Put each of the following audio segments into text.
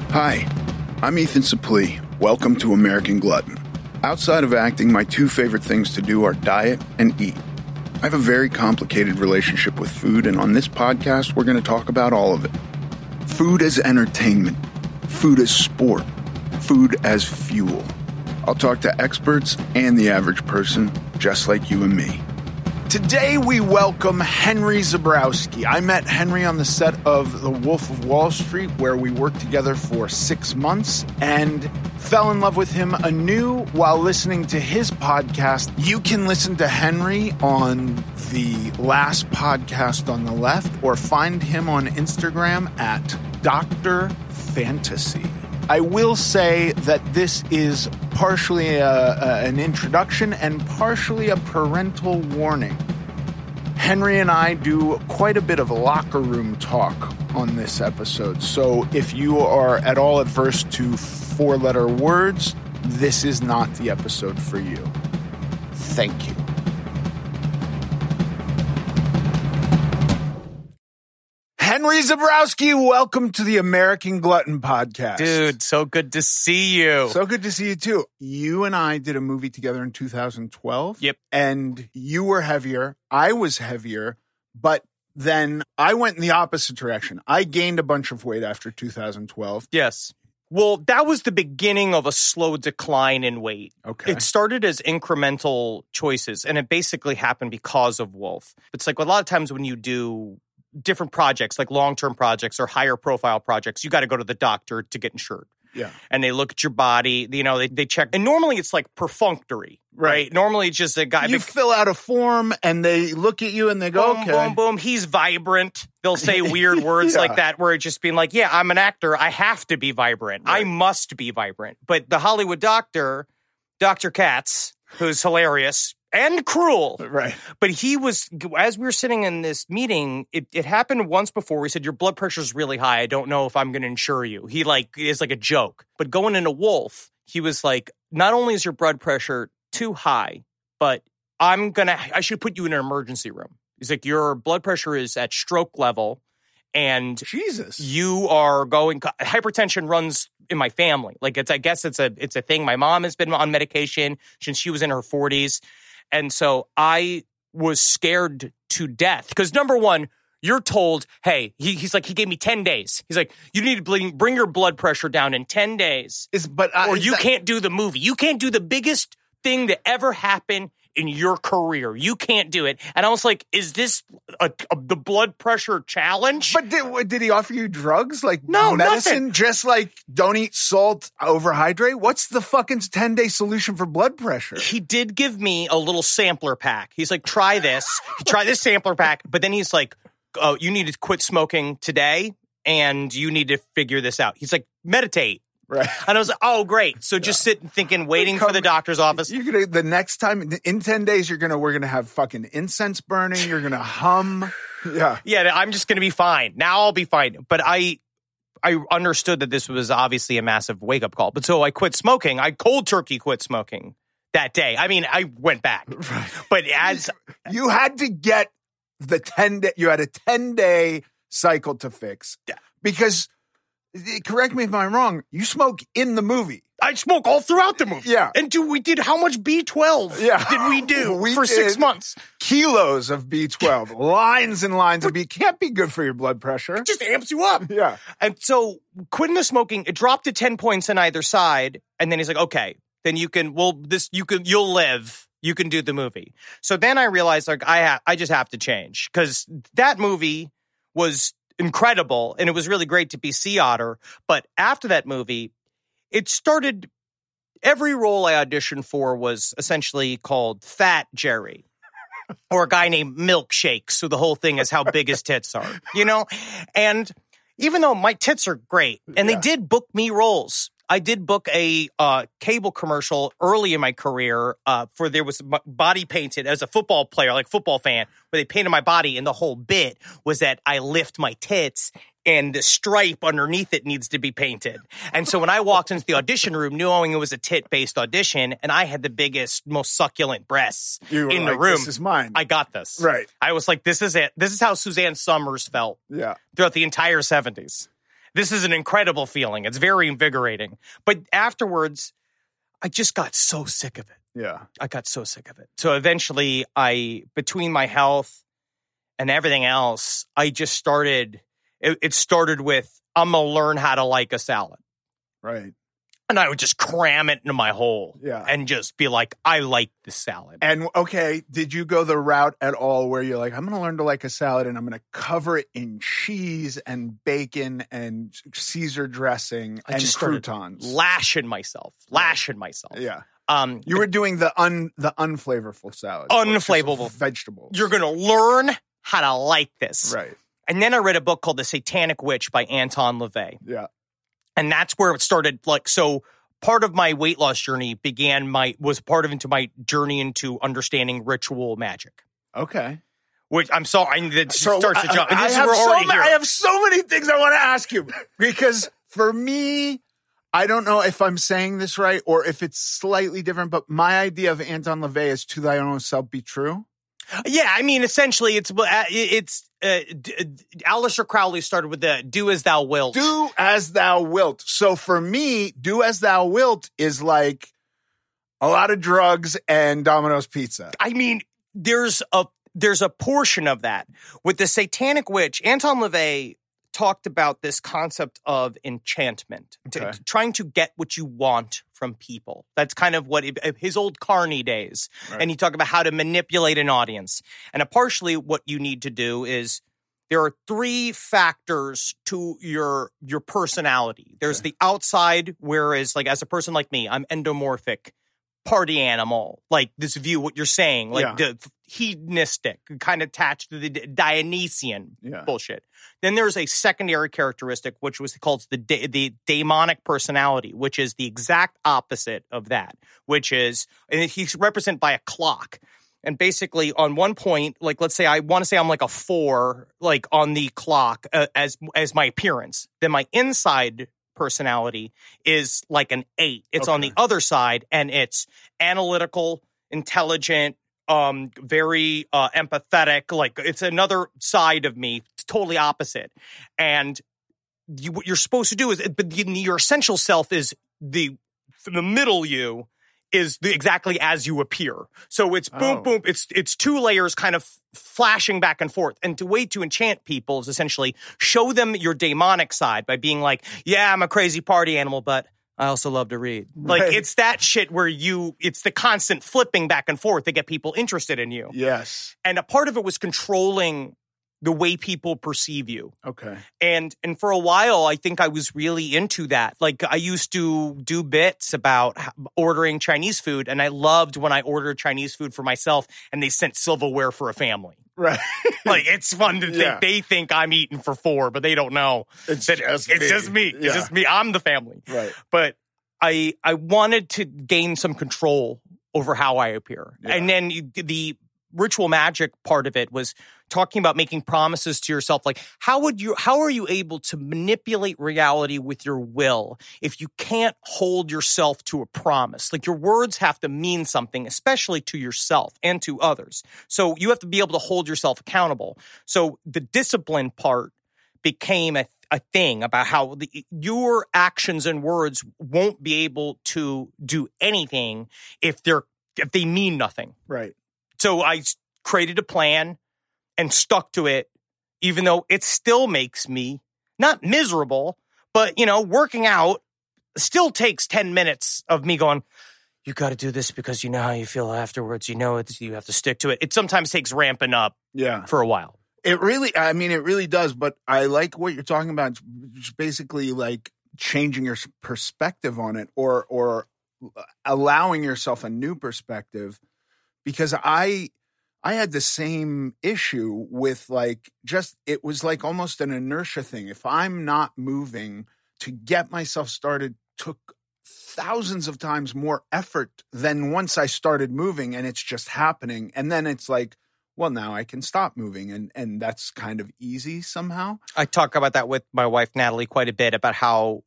Hi, I'm Ethan Suplee. Welcome to American Glutton. Outside of acting, my two favorite things to do are diet and eat. I have a very complicated relationship with food, and on this podcast, we're going to talk about all of it. Food as entertainment, food as sport, food as fuel. I'll talk to experts and the average person, just like you and me. Today we welcome Henry Zebrowski. I met Henry on the set of The Wolf of Wall Street, where we worked together for 6 months and fell in love with him anew while listening to his podcast. You can listen to Henry on the last podcast on the left or find him on Instagram at Dr. Fantasy. I will say that this is partially an introduction and partially a parental warning. Henry and I do quite a bit of locker room talk on this episode, so if you are at all adverse to four-letter words, this is not the episode for you. Thank you. Henry Zebrowski, welcome to the American Glutton Podcast. Dude, so good to see you. So good to see you too. You and I did a movie together in 2012. Yep. And you were heavier. I was heavier. But then I went in the opposite direction. I gained a bunch of weight after 2012. Yes. Well, that was the beginning of a slow decline in weight. Okay. It started as incremental choices, and it basically happened because of Wolf. It's like a lot of times when you do different projects, like long-term projects or higher profile projects, you got to go to the doctor to get insured. Yeah. And they look at your body, you know, they check. And normally it's like perfunctory, right? Normally it's just a guy. You fill out a form and they look at you and they go, boom, okay. boom, boom. He's vibrant. They'll say weird words like that where it's just being like, yeah, I'm an actor. I have to be vibrant. Right. I must be vibrant. But the Hollywood doctor, Dr. Katz, who's hilarious and cruel. Right. But he was, as we were sitting in this meeting, it happened once before. We said, your blood pressure's really high. I don't know if I'm going to insure you. He is like a joke. But going into Wolf, he was like, not only is your blood pressure too high, but I should put you in an emergency room. He's like, your blood pressure is at stroke level. And Jesus, you are going, hypertension runs in my family. Like I guess it's a thing. My mom has been on medication since she was in her 40s. And so I was scared to death because number one, you're told, hey, he's like, he gave me 10 days. He's like, you need to bring your blood pressure down in 10 days or you can't do the movie. You can't do the biggest thing that ever happened in your career. You can't do it. And I was like, is this the blood pressure challenge? But did he offer you drugs? Like no, medicine? Nothing. Just like don't eat salt, overhydrate? What's the fucking 10-day solution for blood pressure? He did give me a little sampler pack. He's like, try this sampler pack. But then he's like, oh, you need to quit smoking today and you need to figure this out. He's like, meditate. Right. And I was like, oh, great. So just sitting thinking, waiting for the doctor's office. You're gonna, the next time, in 10 days, we're going to have fucking incense burning. You're going to hum. Yeah. Yeah, I'm just going to be fine. Now I'll be fine. But I understood that this was obviously a massive wake-up call. But so I quit smoking. I cold turkey quit smoking that day. I mean, I went back. Right. But as you had to get the 10-day, you had a 10-day cycle to fix. Yeah. Because, correct me if I'm wrong, you smoke in the movie. I smoke all throughout the movie. Yeah. And we did how much B12 did we do for 6 months? Kilos of B12. Lines and lines of B. Can't be good for your blood pressure. It just amps you up. Yeah. And so quitting the smoking, it dropped to 10 points on either side. And then he's like, okay, then you'll live. You can do the movie. So then I realized like I just have to change because that movie was incredible and it was really great to be Sea Otter. But after that movie, it started, every role I auditioned for was essentially called Fat Jerry or a guy named Milkshake. So the whole thing is how big his tits are, you know? And even though my tits are great and they did book me roles, I did book a cable commercial early in my career for there was body painted as a football player, like football fan, where they painted my body. And the whole bit was that I lift my tits and the stripe underneath it needs to be painted. And so when I walked into the audition room, knowing it was a tit-based audition, and I had the biggest, most succulent breasts in the room. This is mine. I got this. Right. I was like, this is it. This is how Suzanne Summers felt throughout the entire 70s. This is an incredible feeling. It's very invigorating. But afterwards, I just got so sick of it. Yeah. I got so sick of it. So eventually, between my health and everything else, I just started, it started with, I'm going to learn how to like a salad. Right. And I would just cram it into my hole. Yeah. And just be like, I like this salad. And, okay, did you go the route at all where you're like, I'm going to learn to like a salad and I'm going to cover it in cheese and bacon and Caesar dressing and croutons? Lashing myself. Yeah. You were doing the unflavorful salad. Unflavorful. Vegetables. You're going to learn how to like this. Right. And then I read a book called The Satanic Witch by Anton LaVey. Yeah. And that's where it started. Like, so part of my weight loss journey was part of my journey into understanding ritual magic. Okay. Which I'm sorry, that starts to jump. I have so many things I want to ask you because for me, I don't know if I'm saying this right or if it's slightly different, but my idea of Anton LaVey is to thy own self be true. Yeah, I mean, essentially, it's Aleister Crowley started with the "do as thou wilt." Do as thou wilt. So for me, do as thou wilt is like a lot of drugs and Domino's pizza. I mean, there's a portion of that with the Satanic Witch. Anton LaVey talked about this concept of enchantment, trying to get what you want from people. That's kind of what his old Carney days. Right. And he talked about how to manipulate an audience. And partially what you need to do is there are 3 factors to your personality. There's the outside, whereas like as a person like me, I'm endomorphic, party animal, like this view, what you're saying, like the hedonistic, kind of attached to the Dionysian bullshit. Then there's a secondary characteristic, which was called the daemonic personality, which is the exact opposite of that, which is, and he's represented by a clock. And basically on one point, like, let's say I want to say I'm like a 4, like on the clock as my appearance. Then my inside personality is like an 8. It's on the other side, and it's analytical, intelligent, very empathetic. Like it's another side of me, totally opposite. And what you're supposed to do is, but your essential self is the middle you is exactly as you appear. So it's boom, boom. It's 2 layers kind of flashing back and forth. And the way to enchant people is essentially show them your demonic side by being like, yeah, I'm a crazy party animal, but I also love to read. Like, it's that shit where it's the constant flipping back and forth to get people interested in you. Yes. And a part of it was controlling the way people perceive you. Okay. And for a while, I think I was really into that. Like, I used to do bits about ordering Chinese food, and I loved when I ordered Chinese food for myself and they sent silverware for a family. Right. Like, it's fun to think they think I'm eating for 4, but they don't know. It's just me. Yeah. It's just me. I'm the family. Right. But I wanted to gain some control over how I appear. Yeah. And then the ritual magic part of it was talking about making promises to yourself. Like, how are you able to manipulate reality with your will if you can't hold yourself to a promise? Like, your words have to mean something, especially to yourself and to others. So you have to be able to hold yourself accountable. So the discipline part became a thing about how your actions and words won't be able to do anything if they mean nothing. Right. So I created a plan and stuck to it, even though it still makes me not miserable, but, working out still takes 10 minutes of me going, you got to do this because you know how you feel afterwards. You know you have to stick to it. It sometimes takes ramping up for a while. It really does. But I like what you're talking about. It's basically like changing your perspective on it or allowing yourself a new perspective. Because I had the same issue with it was like almost an inertia thing. If I'm not moving, to get myself started took thousands of times more effort than once I started moving and it's just happening. And then it's like, well, now I can stop moving. And that's kind of easy somehow. I talk about that with my wife, Natalie, quite a bit about how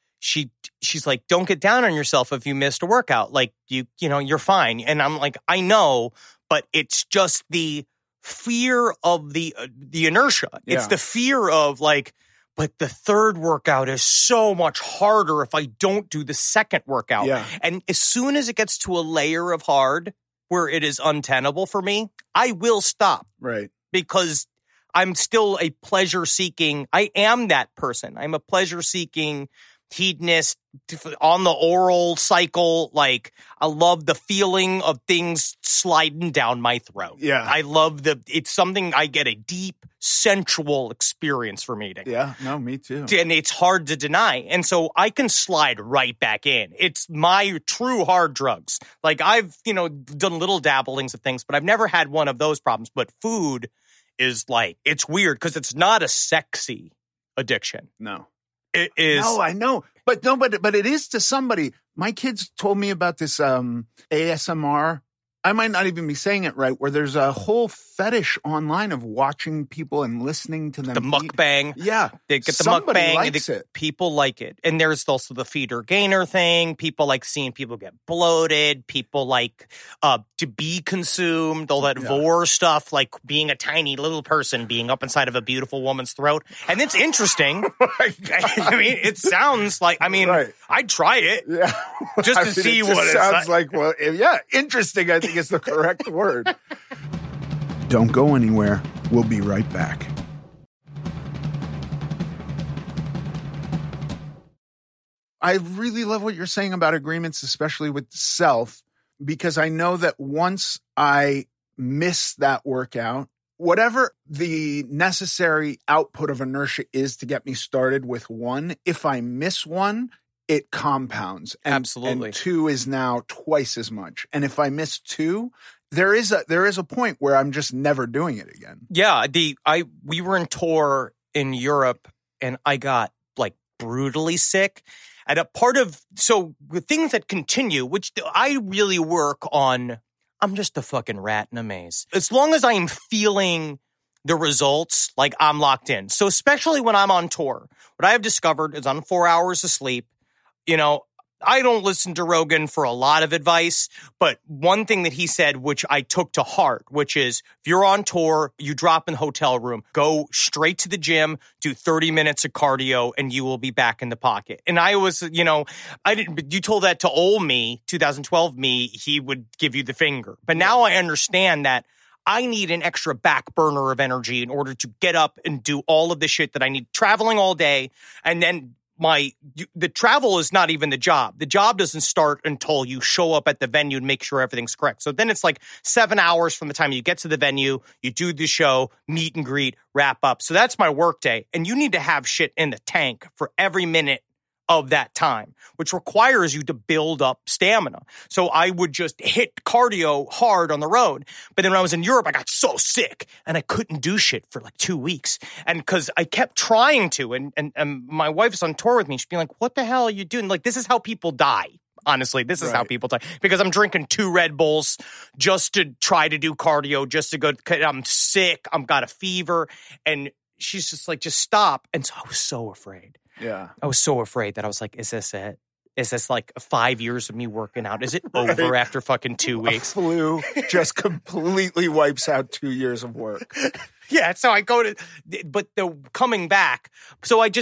she's like, don't get down on yourself if you missed a workout. Like, you're fine. And I'm like, I know, but it's just the fear of the inertia. It's the fear of like, but the third workout is so much harder if I don't do the second workout. Yeah. And as soon as it gets to a layer of hard where it is untenable for me, I will stop. Right. Because I'm still a pleasure-seeking, I am that person. I'm a pleasure-seeking hedonist on the oral cycle. Like, I love the feeling of things sliding down my throat. Yeah. I love it's something I get a deep, sensual experience from eating. Yeah, no, me too. And it's hard to deny. And so I can slide right back in. It's my true hard drugs. Like, I've, done little dabblings of things, but I've never had one of those problems. But food is like, it's weird because it's not a sexy addiction. No. It is. No, I know. But it is to somebody. My kids told me about this ASMR. I might not even be saying it right, where there's a whole fetish online of watching people and listening to them. The mukbang. Yeah. They get the Somebody mukbang. likes it. People like it. And there's also the feeder gainer thing. People like seeing people get bloated. People like to be consumed. All that vor stuff, like being a tiny little person being up inside of a beautiful woman's throat. And it's interesting. I mean, it sounds like, Right. I'd try it. Yeah. Just to see what it sounds like. Well, yeah, interesting, I think is the correct word. Don't go anywhere. We'll be right back. I really love what you're saying about agreements, especially with self, because I know that once I miss that workout, whatever the necessary output of inertia is to get me started with one, if I miss one, it compounds. Absolutely. And 2 is now twice as much. And if I miss 2, there is a point where I'm just never doing it again. Yeah, we were in tour in Europe and I got like brutally sick. And the things that continue, which I really work on, I'm just a fucking rat in a maze. As long as I'm feeling the results, like I'm locked in. So especially when I'm on tour, what I have discovered is on 4 hours of sleep, I don't listen to Rogan for a lot of advice, but one thing that he said, which I took to heart, which is if you're on tour, you drop in the hotel room, go straight to the gym, do 30 minutes of cardio, and you will be back in the pocket. And I was, you told that to old me, 2012 me, he would give you the finger. But now I understand that I need an extra back burner of energy in order to get up and do all of the shit that I need, traveling all day, and then the travel is not even the job. The job doesn't start until you show up at the venue and make sure everything's correct. So then it's like 7 hours from the time you get to the venue, you do the show, meet and greet, wrap up. So that's my work day. And you need to have shit in the tank for every minute of that time, which requires you to build up stamina. So I would just hit cardio hard on the road. But then when I was in Europe, I got so sick and I couldn't do shit for like 2 weeks. And because I kept trying to, and my wife's on tour with me, she'd be like, what the hell are you doing? Like, this is how people die. Honestly, this is how people die. Because I'm drinking 2 Red Bulls just to try to do cardio, just to go, I'm sick, I've got a fever. And she's just like, just stop. And so I was so afraid. Yeah. I was so afraid that I was like, is this it? Is this like 5 years of me working out? Is it over after fucking 2 weeks? A flu just completely wipes out 2 years of work. Yeah. So I go to, but the coming back. So I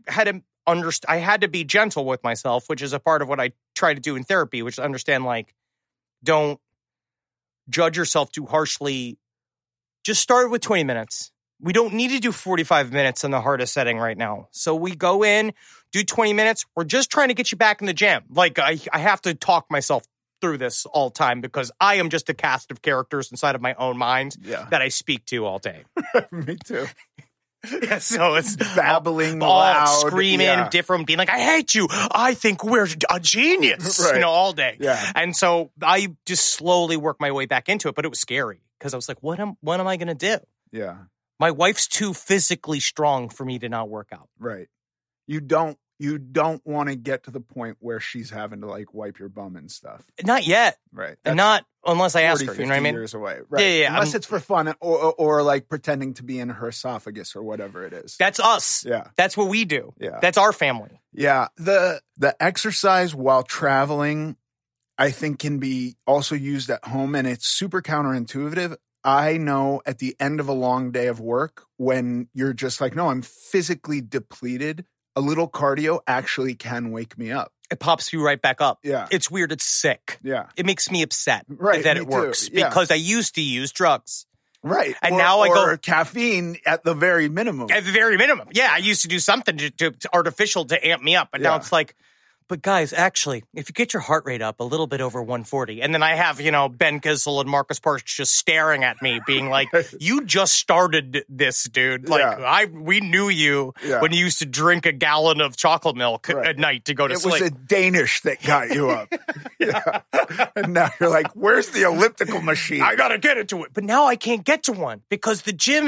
had to be gentle with myself, which is a part of what I try to do in therapy, which is understand, like, don't judge yourself too harshly. Just start with 20 minutes. We don't need to do 45 minutes in the hardest setting right now. So we go in, do 20 minutes. We're just trying to get you back in the gym. Like, I have to talk myself through this all the time because I am just a cast of characters inside of my own mind that I speak to all day. Me too. Yeah, so it's babbling all loud, screaming, different, being like, I hate you. I think we're a genius, all day. Yeah. And so I just slowly work my way back into it, but it was scary because I was like, what am I going to do? Yeah. My wife's too physically strong for me to not work out. Right. You don't want to get to the point where she's having to like wipe your bum and stuff. Not yet. Right. And not unless I ask her, 50 you know what I mean? years away. Right. Yeah. Unless it's for fun or like pretending to be in her esophagus or whatever it is. That's us. Yeah. That's what we do. Yeah. That's our family. Yeah. The exercise while traveling, I think, can be also used at home, and it's super counterintuitive. I know at the end of a long day of work, when you're just like, no, I'm physically depleted, a little cardio actually can wake me up. It pops you right back up. Yeah. It's weird. It's sick. Yeah. It makes me upset Right, that me it works too. Yeah. because I used to use drugs. Right. And now I go- Or caffeine at the very minimum. At the very minimum. Yeah, I used to do something to artificial to amp me up. But now Yeah. it's like, but guys, actually, if you get your heart rate up a little bit over 140, and then I have, Ben Kissel and Marcus Parks just staring at me, being like, you just started this, dude. Like, Yeah. we knew you Yeah. when you used to drink a gallon of chocolate milk Right. at night to go to It sleep. was a Danish that got you up. Yeah. And now you're like, where's the elliptical machine? I gotta get into it. But now I can't get to one because the gym,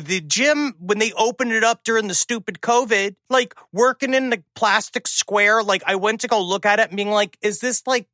when they opened it up during the stupid COVID, like working in the plastic square, like I went to go look at it and being like, this is like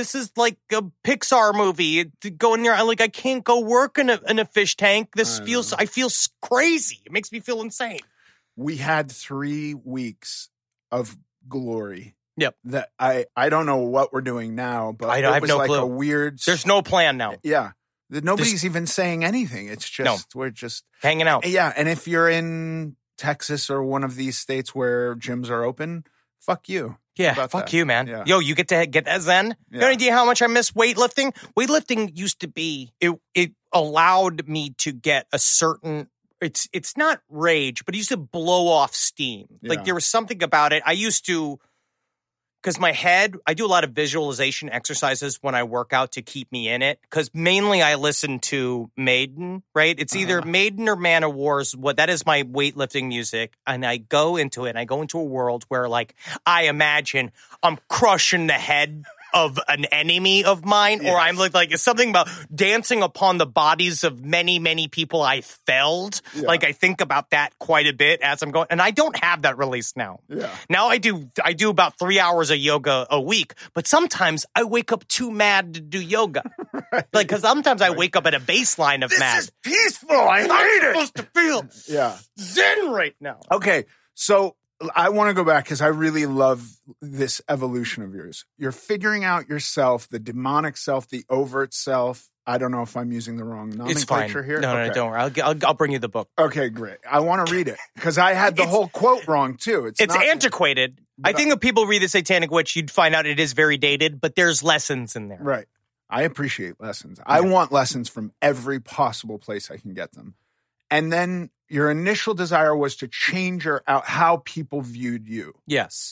a Pixar movie. Go in there, I can't go work in a fish tank. I feel crazy. It makes me feel insane. We had 3 weeks of glory. Yep. That I don't know what we're doing now, but I it have was no like clue. a weird. There's no plan now. Yeah. Nobody's even saying anything. It's just, we're just hanging out. Yeah. And if you're in Texas or one of these states where gyms are open, fuck you. Yeah, About fuck that. you, man. Yeah. Yo, you get to get that zen? You Yeah. have no idea how much I miss weightlifting? Weightlifting used to be, it allowed me to get a certain, it's not rage, but it used to blow off steam. Yeah. Like there was something about it. I used to, because my head, I do a lot of visualization exercises when I work out to keep me in it. Because mainly I listen to Maiden, right? It's either Maiden or Man of War's. That is my weightlifting music. And I go into it and I go into a world where like I imagine I'm crushing the head of an enemy of mine, or I'm like it's something about dancing upon the bodies of many, many people I felled. Yeah. Like I think about that quite a bit as I'm going, and I don't have that release now. Yeah. Now I do about 3 hours of yoga a week, but sometimes I wake up too mad to do yoga. Right. Like, because sometimes I wake up at a baseline of mad. This is peaceful. I hate it. I'm supposed to feel Yeah. zen right now. Okay. So I want to go back because I really love this evolution of yours. You're figuring out yourself, the demonic self, the overt self. I don't know if I'm using the wrong It's fine. nomenclature here. No, Okay. don't worry. I'll bring you the book. Okay, great. I want to read it because I had the whole quote wrong too. It's not- antiquated. I think if people read The Satanic Witch, you'd find out it is very dated, but there's lessons in there. Right. I appreciate lessons. I want lessons from every possible place I can get them. And then your initial desire was to change how people viewed you. Yes.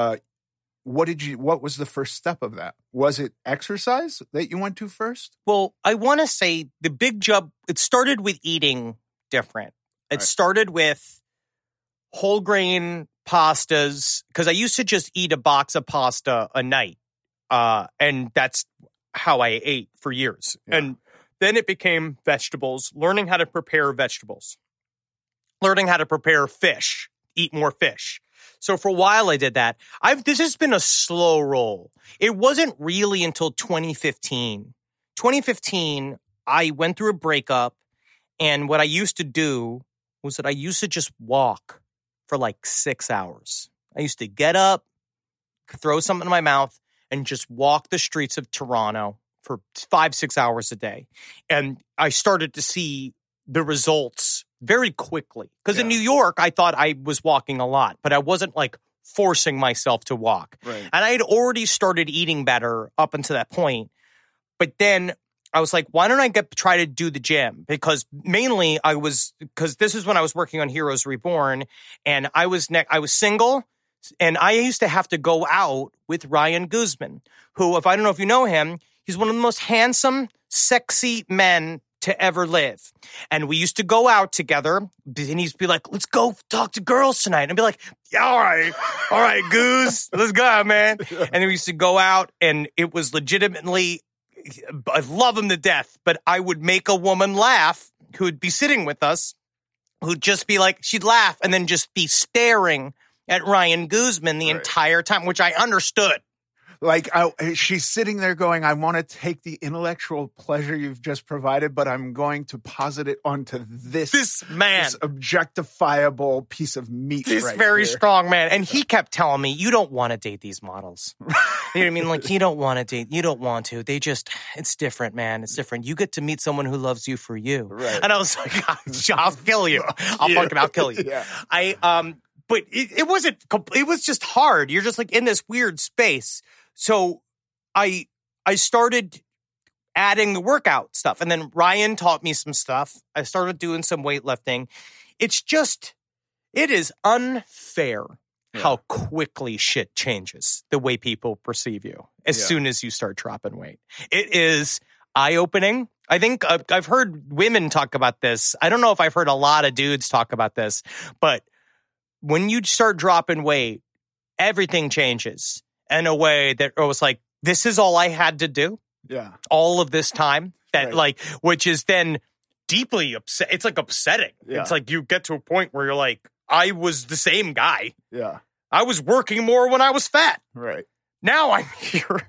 What was the first step of that? Was it exercise that you went to first? Well, I want to say the big jump, it started with eating different. It Right. started with whole grain pastas, because I used to just eat a box of pasta a night. And that's how I ate for years. Yeah. And then it became vegetables, learning how to prepare vegetables, learning how to prepare fish, eat more fish. So for a while I did that. This has been a slow roll. It wasn't really until 2015. 2015, I went through a breakup, and what I used to do was that I used to just walk for like 6 hours. I used to get up, throw something in my mouth, and just walk the streets of Toronto for 5-6 hours a day. And I started to see the results very quickly. Because in New York, I thought I was walking a lot, but I wasn't like forcing myself to walk. Right. And I had already started eating better up until that point. But then I was like, why don't I try to do the gym? Because mainly because this is when I was working on Heroes Reborn, and I was single, and I used to have to go out with Ryan Guzman, who, if I don't know if you know him, he's one of the most handsome, sexy men to ever live. And we used to go out together, and he'd be like, let's go talk to girls tonight. And I'd be like, yeah, all right, Goose, let's go, man. And then we used to go out, and it was legitimately, I love him to death, but I would make a woman laugh who would be sitting with us, who'd just be like, she'd laugh and then just be staring at Ryan Guzman the entire time, which I understood. Like, she's sitting there going, I want to take the intellectual pleasure you've just provided, but I'm going to posit it onto this man. This objectifiable piece of meat. This right very here. strong man. And he kept telling me, you don't want to date these models. You know what I mean? Like, you don't want to date. You don't want to. They just, it's different, man. It's different. You get to meet someone who loves you for you. Right. And I was like, I'll kill you. I'll kill you. Yeah. But it was just hard. You're just like in this weird space. So I started adding the workout stuff. And then Ryan taught me some stuff. I started doing some weightlifting. It is unfair how quickly shit changes the way people perceive you as soon as you start dropping weight. It is eye-opening. I think I've heard women talk about this. I don't know if I've heard a lot of dudes talk about this, but when you start dropping weight, everything changes in a way that it was like, this is all I had to do. Yeah. All of this time which is then deeply upset. It's like upsetting. Yeah. It's like you get to a point where you're like, I was the same guy. Yeah. I was working more when I was fat. Right. Now I'm here.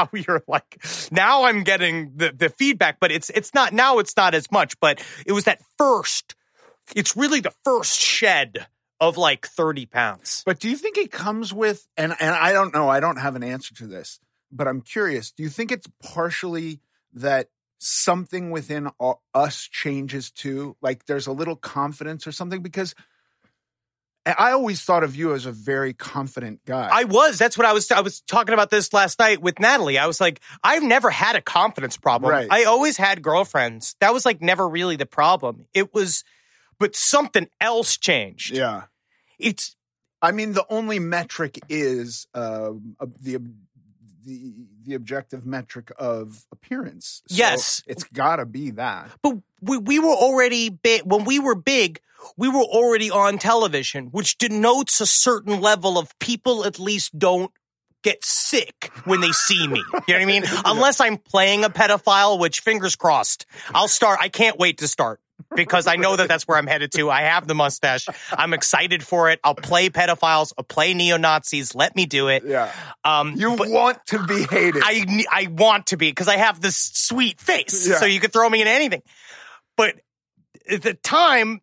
Now I'm getting the feedback, but it's not as much, but it was it's really the first shed of like 30 pounds. But do you think it comes with, and I don't know, I don't have an answer to this, but I'm curious, do you think it's partially that something within us changes too? Like there's a little confidence or something? Because I always thought of you as a very confident guy. That's what I was talking about this last night with Natalie. I was like, I've never had a confidence problem. Right. I always had girlfriends. That was like never really the problem. But something else changed. Yeah. The only metric is the objective metric of appearance. So yes. It's got to be that. But we were already big. When we were big, we were already on television, which denotes a certain level of people at least don't get sick when they see me. You know what I mean? Unless I'm playing a pedophile, which fingers crossed. I'll start. I can't wait to start. Because I know that's where I'm headed to. I have the mustache. I'm excited for it. I'll play pedophiles. I'll play neo-Nazis. Let me do it. Yeah. You want to be hated. I want to be because I have this sweet face. Yeah. So you could throw me in anything. But at the time,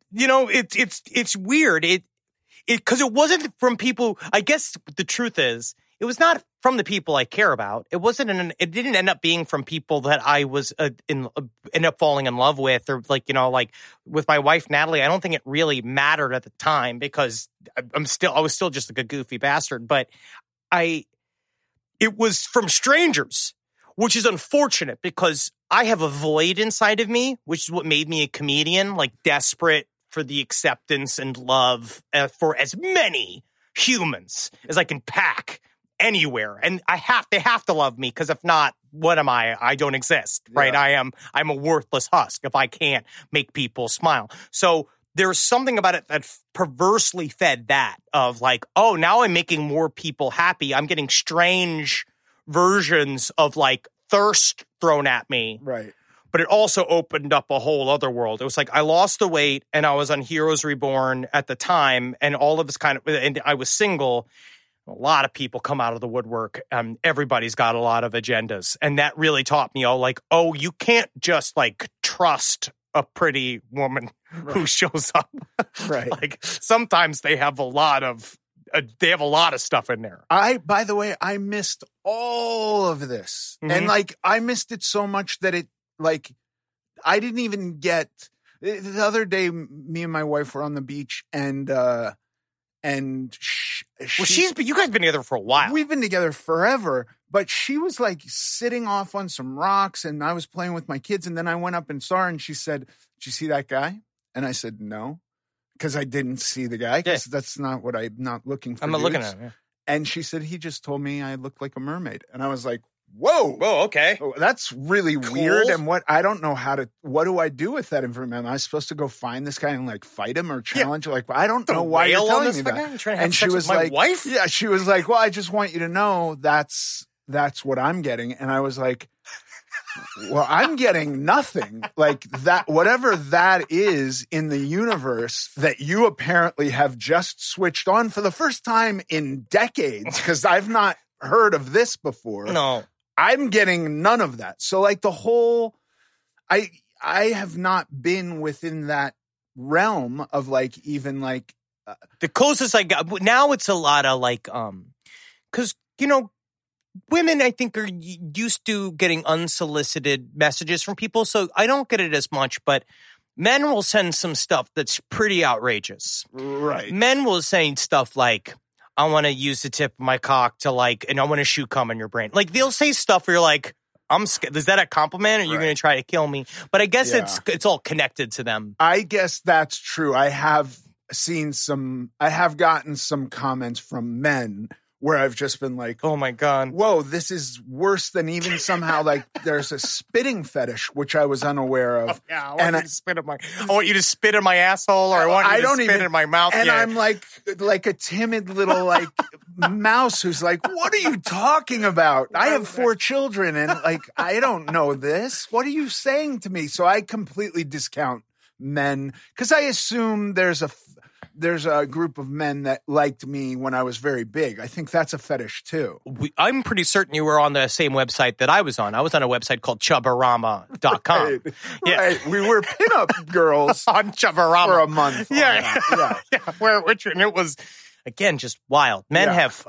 it's weird. Because it wasn't from people. I guess the truth is, it was not from the people I care about. It didn't end up being from people that I was end up falling in love with, or like with my wife Natalie. I don't think it really mattered at the time because I was still just like a goofy bastard. But it was from strangers, which is unfortunate because I have a void inside of me, which is what made me a comedian, like desperate for the acceptance and love for as many humans as I can pack anywhere. And they have to love me because if not, what am I? I don't exist, right? Yeah. I'm a worthless husk if I can't make people smile. So there's something about it that perversely fed that of like, oh, now I'm making more people happy. I'm getting strange versions of like thirst thrown at me. Right. But it also opened up a whole other world. It was like I lost the weight and I was on Heroes Reborn at the time and all of this and I was single. A lot of people come out of the woodwork. Everybody's got a lot of agendas. And that really taught me you can't just like trust a pretty woman who shows up. Right. Like sometimes they have a lot of stuff in there. By the way, I missed all of this. Mm-hmm. And I missed it so much that I didn't even get the other day, me and my wife were on the beach and you guys been together for a while. We've been together forever, but she was like sitting off on some rocks and I was playing with my kids. And then I went up and saw her and she said, "Did you see that guy?" And I said, "No," because I didn't see the guy because that's not what I'm not looking for. I'm not looking at him. Yeah. And she said, "He just told me I looked like a mermaid." And I was like, whoa, okay. That's really weird. And I don't know what do I do with that information? Am I supposed to go find this guy and like fight him or challenge him? Like, I don't know why you're telling me that. And she was like, wife? Yeah, she was like, well, I just want you to know that's what I'm getting. And I was like, well, I'm getting nothing like that. Whatever that is in the universe that you apparently have just switched on for the first time in decades, because I've not heard of this before. No. I'm getting none of that. So like the whole, I have not been within that realm of like even like the closest I got now, it's a lot of like because women I think are used to getting unsolicited messages from people, so I don't get it as much. But men will send some stuff that's pretty outrageous. Right. Men will say stuff like, I want to use the tip of my cock to like, and I want to shoot cum in your brain. Like they'll say stuff where you're like, I'm scared. Is that a compliment or are you going to try to kill me? But I guess it's all connected to them. I guess that's true. I have gotten some comments from men where I've just been like, oh my God. Whoa, this is worse than even somehow like there's a spitting fetish, which I was unaware of. Yeah, I want you to spit in my asshole, or I want you to spit in my mouth. And I'm like a timid little like mouse who's like, what are you talking about? I have 4 children and like, I don't know this. What are you saying to me? So I completely discount men because I assume there's a group of men that liked me when I was very big. I think that's a fetish too. I'm pretty certain you were on the same website that I was on. I was on a website called Chubbarama.com. Right. Yeah. Right. We were pinup girls on Chubbarama for a month. Yeah. And it was, again, just wild. Men have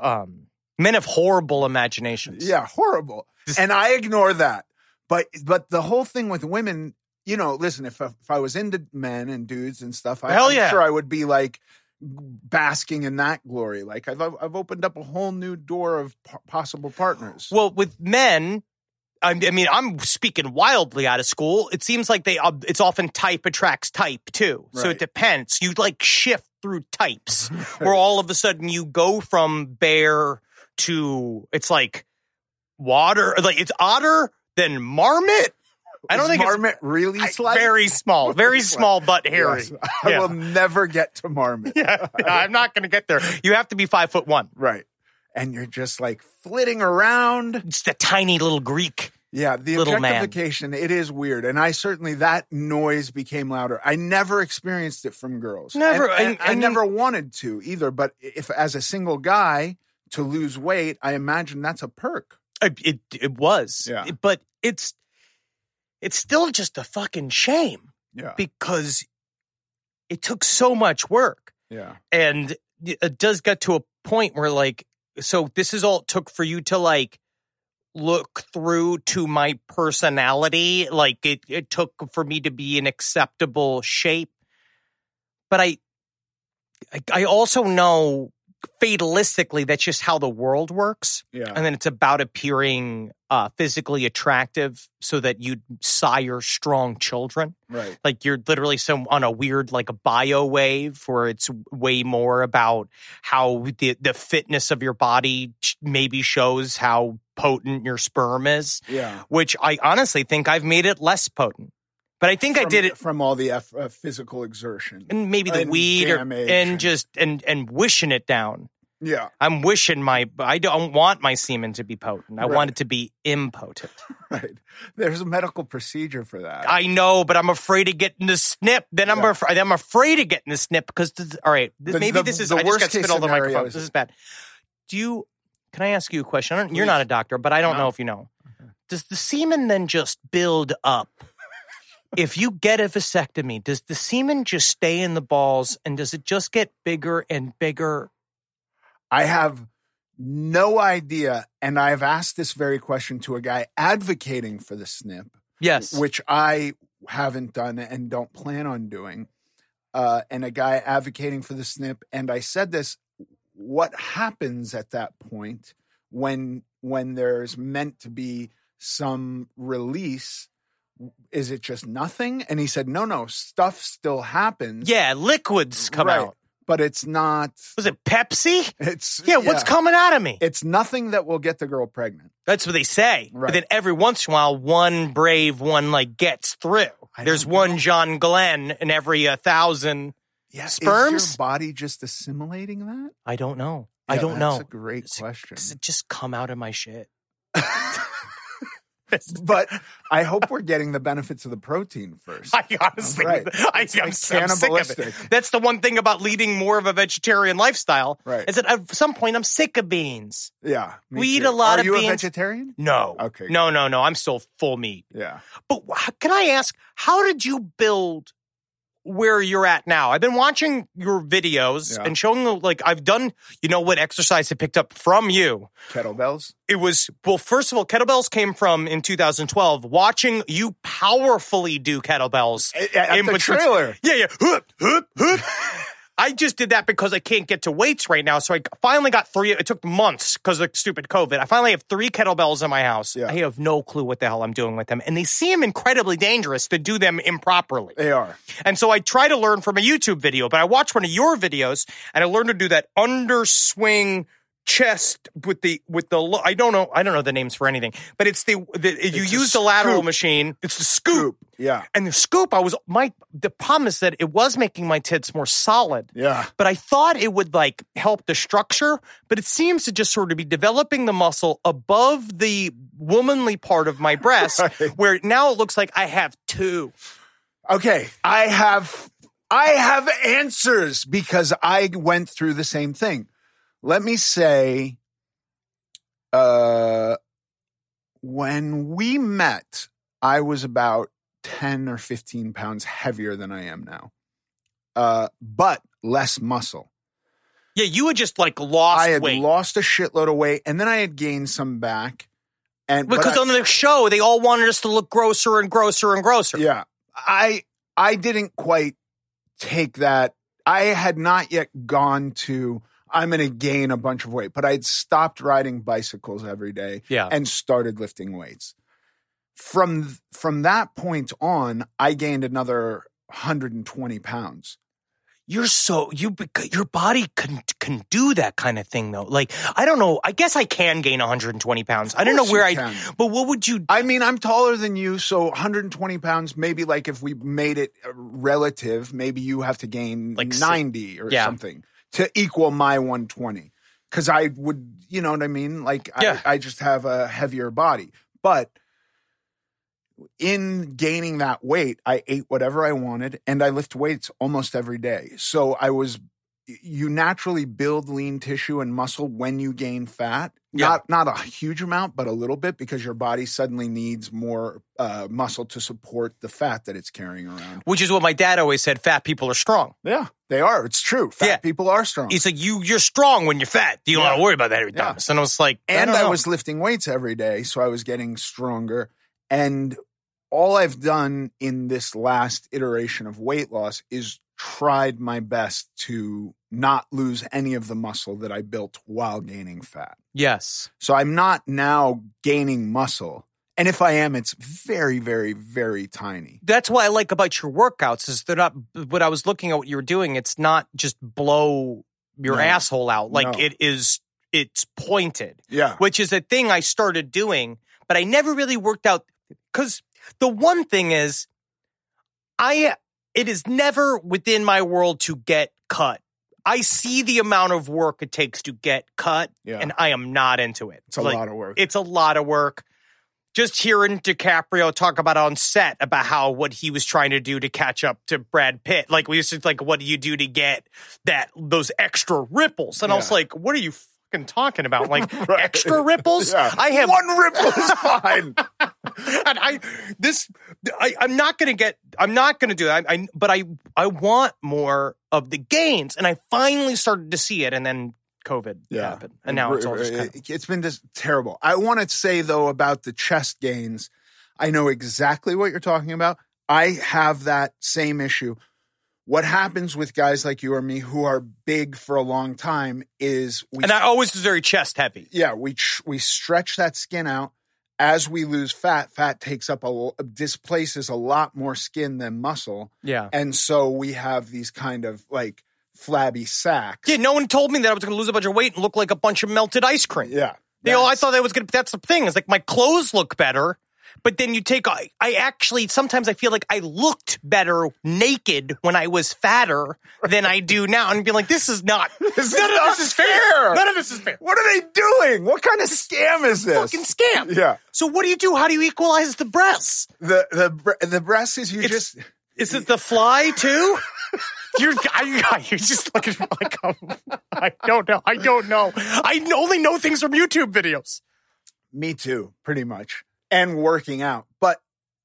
horrible imaginations. Yeah, horrible. And I ignore that. But the whole thing with women, listen, if I was into men and dudes and stuff, I'm sure I would be like basking in that glory. Like I've opened up a whole new door of possible partners. Well, with men, I mean, I'm speaking wildly out of school. It seems like it's often type attracts type too. Right. So it depends. You like shift through types where all of a sudden you go from bear to it's like water, like it's otter, then marmot. I don't think marmot really slight? Very small but hairy. Yes. I will never get to marmot. I'm not going to get there. You have to be 5'1". Right. And you're just like flitting around. Just a tiny little Greek. Yeah, the objectification, it is weird. And I certainly, that noise became louder. I never experienced it from girls. Never. And I never wanted to either. But if as a single guy to lose weight, I imagine that's a perk. It was. Yeah. But it's still just a fucking shame. Yeah. Because it took so much work. Yeah. And it does get to a point where like, so this is all it took for you to like look through to my personality. Like it took for me to be in acceptable shape. But I also know fatalistically that's just how the world works. Yeah. And then it's about appearing physically attractive so that you sire strong children. Right. Like you're literally on a weird like a bio wave where it's way more about how the fitness of your body maybe shows how potent your sperm is. Yeah. Which I honestly think I've made it less potent. But I think I did it from all the physical exertion and maybe the weed and wishing it down. Yeah, I'm wishing I don't want my semen to be potent. I want it to be impotent. Right. There's a medical procedure for that. I know, but I'm afraid of getting the snip. Then I'm afraid of getting the snip because all right, maybe this is I just got spit all the microphone. This is bad. Can I ask you a question? You're not a doctor, but I don't know if you know. Does the semen then just build up? If you get a vasectomy, does the semen just stay in the balls and does it just get bigger and bigger? I have no idea. And I've asked this very question to a guy advocating for the snip. Yes. Which I haven't done and don't plan on doing. And a guy advocating for the snip. And I said this, what happens at that point when there's meant to be some release? Is it just nothing? And he said, no, stuff still happens. Yeah, liquids come out. But it's not. Was it Pepsi? It's what's coming out of me? It's nothing that will get the girl pregnant. That's what they say. Right. But then every once in a while, one brave one like gets through. There's one John Glenn in every 1,000 sperms. Is your body just assimilating that? I don't know. Yeah, I don't know. That's a great question. Does it just come out of my shit? But I hope we're getting the benefits of the protein first. I honestly, Right. I'm sick of it. That's the one thing about leading more of a vegetarian lifestyle. Right. Is that at some point I'm sick of beans. Yeah. We eat a lot of beans. Are you a vegetarian? No. Okay. No. I'm still full meat. Yeah. But can I ask, how did you build where you're at now? I've been watching your videos and showing, like, I've done, what exercise I picked up from you? Kettlebells? It was, well, first of all, kettlebells came from in 2012, watching you powerfully do kettlebells. At the trailer. Yeah. Hoop. I just did that because I can't get to weights right now. So I finally got 3. It took months because of stupid COVID. I finally have 3 kettlebells in my house. Yeah. I have no clue what the hell I'm doing with them. And they seem incredibly dangerous to do them improperly. They are. And so I try to learn from a YouTube video, but I watched one of your videos and I learned to do that underswing chest with the I don't know the names for anything, but it's you use the lateral machine. It's the scoop. Yeah. And the scoop, the problem is that it was making my tits more solid. Yeah. But I thought it would like help the structure, but it seems to just sort of be developing the muscle above the womanly part of my breast, right, where now it looks like I have 2. Okay. I have answers because I went through the same thing. Let me say, when we met, I was about 10 or 15 pounds heavier than I am now, but less muscle. Yeah, you had just like lost weight. I had lost a shitload of weight, and then I had gained some back. Because on the show, they all wanted us to look grosser and grosser and grosser. Yeah. I didn't quite take that. I had not yet gone to, I'm going to gain a bunch of weight, but I'd stopped riding bicycles every day and started lifting weights. From that point on, I gained another 120 pounds. Your body can do that kind of thing though. Like, I don't know. I guess I can gain 120 pounds. I don't know where but what would you do? I mean, I'm taller than you. So 120 pounds, maybe like if we made it relative, maybe you have to gain like 90 or something to equal my 120. Cause I would, you know what I mean? Like I just have a heavier body, but in gaining that weight, I ate whatever I wanted and I lift weights almost every day. So you naturally build lean tissue and muscle when you gain fat. Yeah. Not a huge amount, but a little bit because your body suddenly needs more muscle to support the fat that it's carrying around. Which is what my dad always said, fat people are strong. Yeah, they are. It's true. Fat people are strong. He's like, you're strong when you're fat. You don't want to worry about that, Thomas. And I was like, I was lifting weights every day, so I was getting stronger. And all I've done in this last iteration of weight loss is tried my best to not lose any of the muscle that I built while gaining fat. Yes. So I'm not now gaining muscle. And if I am, it's very, very, very tiny. That's what I like about your workouts is they're not, when I was looking at what you were doing, it's not just blow your asshole out. Like it's pointed. Yeah. Which is a thing I started doing, but I never really worked out because the one thing is, it is never within my world to get cut. I see the amount of work it takes to get cut, and I am not into it. It's a lot of work. It's a lot of work. Just hearing DiCaprio talk about on set about what he was trying to do to catch up to Brad Pitt. Like, we used to like, what do you do to get those extra ripples? And I was like, what are you fucking talking about? Like extra ripples? Yeah. I have 1 ripple is fine. And I'm not going to do that. But I want more of the gains. And I finally started to see it. And then COVID happened. And now it's all just it's been just terrible. I want to say though about the chest gains. I know exactly what you're talking about. I have that same issue. What happens with guys like you or me who are big for a long time is and I always was very chest heavy. Yeah, we stretch that skin out. As we lose fat takes up displaces a lot more skin than muscle. Yeah. And so we have these kind of like flabby sacks. Yeah, no one told me that I was going to lose a bunch of weight and look like a bunch of melted ice cream. Yeah. I thought that's the thing. It's like my clothes look better. But then sometimes I feel like I looked better naked when I was fatter than I do now. And be like, this is not, none of this is fair. None of this is fair. What are they doing? What kind of scam is this? Fucking scam. Yeah. So what do you do? How do you equalize the breasts? The breast is Is it the fly too? You're just looking like I don't know. I only know things from YouTube videos. Me too, pretty much. And working out. But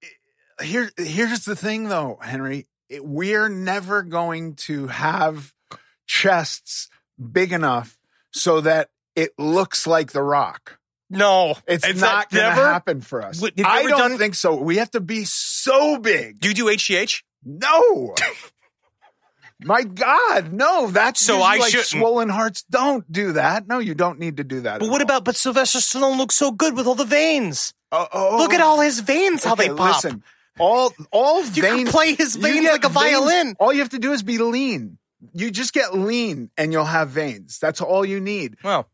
here's the thing though, Henry. We're never going to have chests big enough so that it looks like The Rock. No. It's not going to happen for us. I don't think so. We have to be so big. Do you do HGH? No. My God, no. That's so I like shouldn't. Swollen hearts don't do that. No, you don't need to do that. But Sylvester Stallone looks so good with all the veins. Oh. Look at all his veins, how they pop. Listen, all veins. You can play his veins like a violin. All you have to do is be lean. You just get lean and you'll have veins. That's all you need. Well,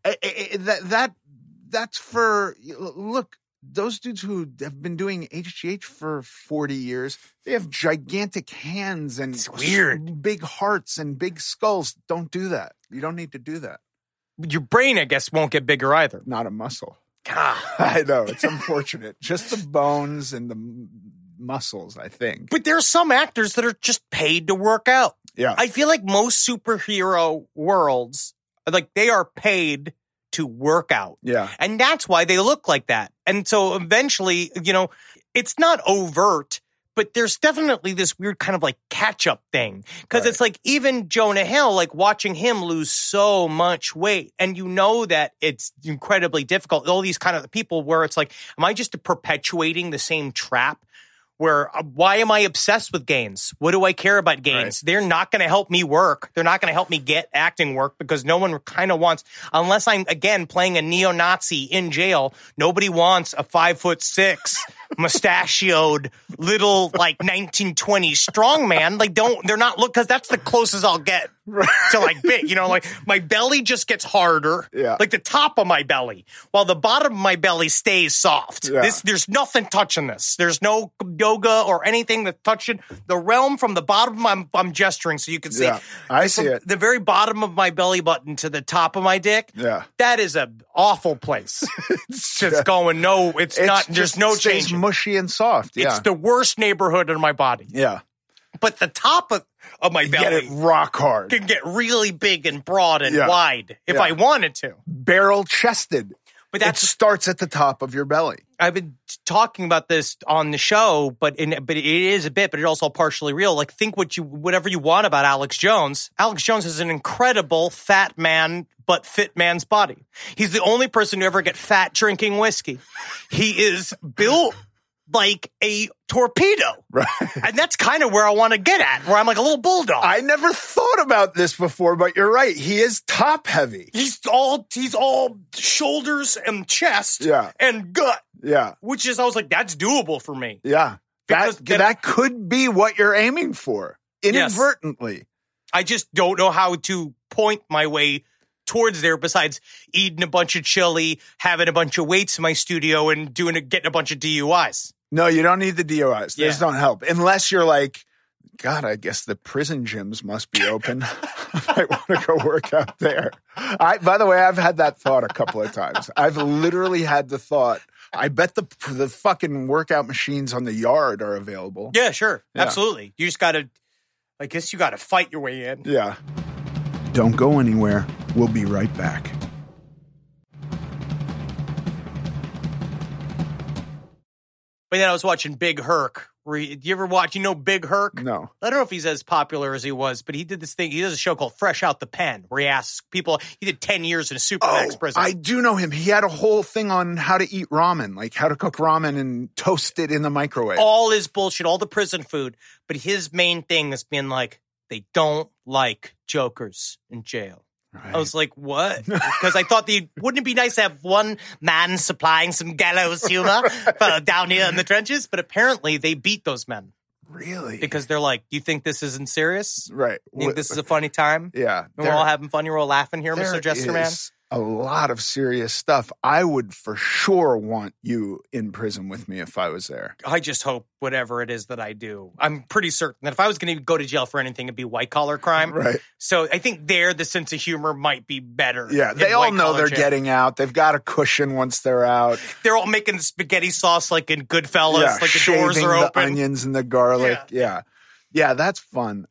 that's for, look, those dudes who have been doing HGH for 40 years, they have gigantic hands and it's weird. Big hearts and big skulls. Don't do that. You don't need to do that. Your brain, I guess, won't get bigger either. Not a muscle. God. I know. It's unfortunate. Just the bones and the muscles, I think. But there are some actors that are just paid to work out. Yeah. I feel like most superhero worlds, like they are paid to work out. Yeah. And that's why they look like that. And so eventually, it's not overt, but there's definitely this weird kind of like catch-up thing. Because It's like even Jonah Hill, like watching him lose so much weight. And you know that it's incredibly difficult. All these kind of people where it's like, am I just perpetuating the same trap? Where, why am I obsessed with gains? What do I care about gains? Right. They're not going to help me work. They're not going to help me get acting work because no one kind of wants, unless I'm, again, playing a neo-Nazi in jail, nobody wants a 5'6", mustachioed, little, like, 1920s strongman. Like, they're not, because that's the closest I'll get to, like, big. Like, my belly just gets harder. Yeah. Like, the top of my belly, while the bottom of my belly stays soft. Yeah. There's nothing touching this. There's no yoga or anything that's touching the realm from the bottom. I'm gesturing so you can see. Yeah, I see it. The very bottom of my belly button to the top of my dick. Yeah, that is an awful place. It's just going no. It's not. There's no change. Mushy and soft. Yeah, it's the worst neighborhood in my body. Yeah, but the top of my belly get it rock hard. Can get really big and broad and wide if I wanted to. Barrel chested. But it starts at the top of your belly. I've been talking about this on the show, but it is a bit, but it's also partially real. Like, think whatever you want about Alex Jones. Alex Jones is an incredible fat man, but fit man's body. He's the only person to ever get fat drinking whiskey. He is built like a torpedo. Right. And that's kind of where I want to get at, where I'm like a little bulldog. I never thought about this before, but you're right. He is top heavy. He's all shoulders and chest and gut. Yeah. Which is, I was like, that's doable for me. Yeah. That could be what you're aiming for inadvertently. Yes. I just don't know how to point my way towards there besides eating a bunch of chili, having a bunch of weights in my studio and getting a bunch of DUIs. No, you don't need the DUIs. Those don't help. Unless you're like, God, I guess the prison gyms must be open. I might want to go work out there. By the way, I've had that thought a couple of times. I've literally had the thought, I bet the fucking workout machines on the yard are available. Yeah, sure. Yeah. Absolutely. You just got to, I guess you got to fight your way in. Yeah. Don't go anywhere. We'll be right back. But then I was watching Big Herc. Do you ever watch, Big Herc? No. I don't know if he's as popular as he was, but he did this thing. He does a show called Fresh Out the Pen, where he asks people, he did 10 years in a Supermax prison. I do know him. He had a whole thing on how to eat ramen, like how to cook ramen and toast it in the microwave. All his bullshit, all the prison food. But his main thing has been like, they don't like jokers in jail. Right. I was like, what? Because I thought wouldn't it be nice to have one man supplying some gallows humor down here in the trenches? But apparently they beat those men. Really? Because they're like, do you think this isn't serious? Right. You think this is a funny time? Yeah. And we're all having fun. You're all laughing here, Mr. Jester Man? a lot of serious stuff. I would for sure want you in prison with me if I was there. I just hope whatever it is that I do, I'm pretty certain that if I was going to go to jail for anything, it'd be white collar crime. Right. So I think there, the sense of humor might be better. Yeah, they all know they're getting out. They've got a cushion once they're out. They're all making spaghetti sauce like in Goodfellas, like the doors are the open. Onions and the garlic. Yeah, that's fun.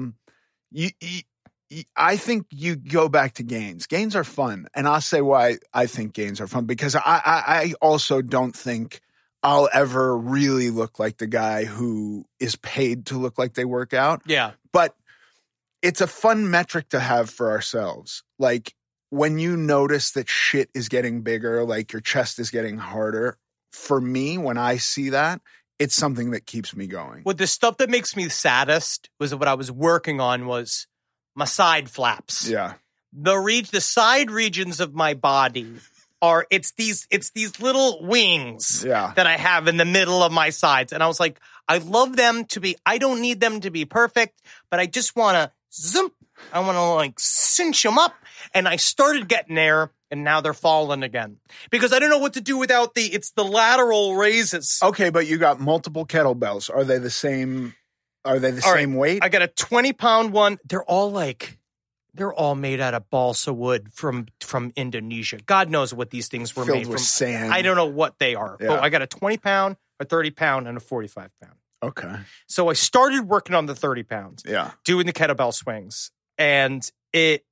I think you go back to gains. Gains are fun. And I'll say why I think gains are fun. Because I also don't think I'll ever really look like the guy who is paid to look like they work out. Yeah. But it's a fun metric to have for ourselves. Like when you notice that shit is getting bigger, like your chest is getting harder. For me, when I see that, it's something that keeps me going. Well, the stuff that makes me saddest was what I was working on was my side flaps. Yeah. The side regions of my body are it's these little wings that I have in the middle of my sides. And I was like, I love them to be, I don't need them to be perfect, but I just want to zoom. I want to like cinch them up. And I started getting there and now they're falling again because I don't know what to do without it's the lateral raises. Okay. But you got multiple kettlebells. Are they the same? Are they the same weight? I got a 20-pound one. They're all made out of balsa wood from Indonesia. God knows what these things were made with from. Sand. I don't know what they are. Yeah. But I got a 20-pound, a 30-pound, and a 45-pound. Okay. So I started working on the 30 pounds. Yeah. Doing the kettlebell swings. And it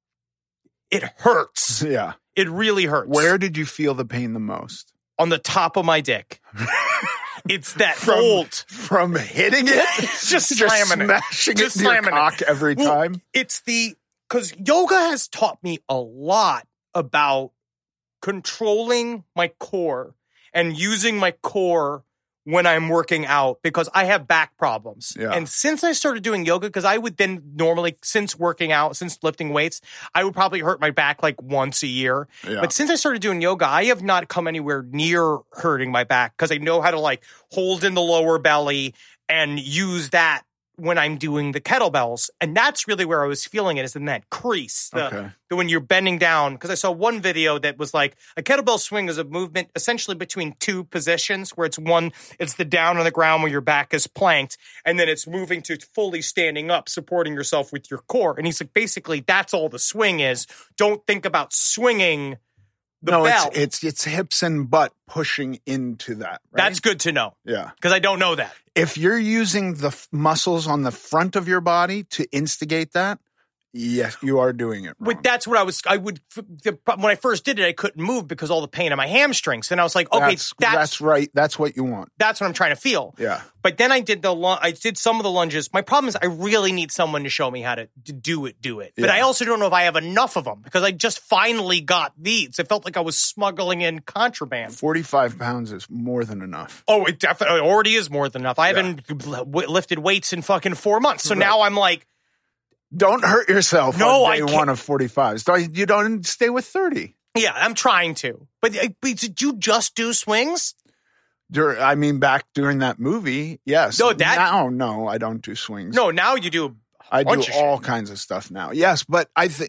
hurts. Yeah. It really hurts. Where did you feel the pain the most? On the top of my dick. It's that fold. From hitting it? just slamming smashing it. Just it in your cock every time? Because yoga has taught me a lot about controlling my core and using my core when I'm working out because I have back problems. Yeah. And since I started doing yoga, because I would then normally, since working out, since lifting weights, I would probably hurt my back like once a year. Yeah. But since I started doing yoga, I have not come anywhere near hurting my back because I know how to like hold in the lower belly and use that when I'm doing the kettlebells. And that's really where I was feeling it, is in that crease. The when you're bending down. Because I saw one video that was like, a kettlebell swing is a movement essentially between two positions, where it's the down on the ground where your back is planked, and then it's moving to fully standing up, supporting yourself with your core. And he's like, basically, that's all the swing is. Don't think about swinging the bell. It's hips and butt pushing into that, right? That's good to know. Yeah. Because I don't know that. If you're using the muscles on the front of your body to instigate that, yes, you are doing it wrong. But that's what when I first did it, I couldn't move because all the pain in my hamstrings. And I was like, okay, that's right. That's what you want. That's what I'm trying to feel. Yeah. But then I did some of the lunges. My problem is I really need someone to show me how to do it. But I also don't know if I have enough of them because I just finally got these. It felt like I was smuggling in contraband. 45 pounds is more than enough. Oh, it definitely already is more than enough. I haven't lifted weights in fucking 4 months. So now I'm like, don't hurt yourself on day one of 45s. You don't stay with 30. Yeah, I'm trying to. But did you just do swings? I mean, back during that movie, yes. No, no, I don't do swings. No, now you do. I do all kinds of stuff now. Yes, but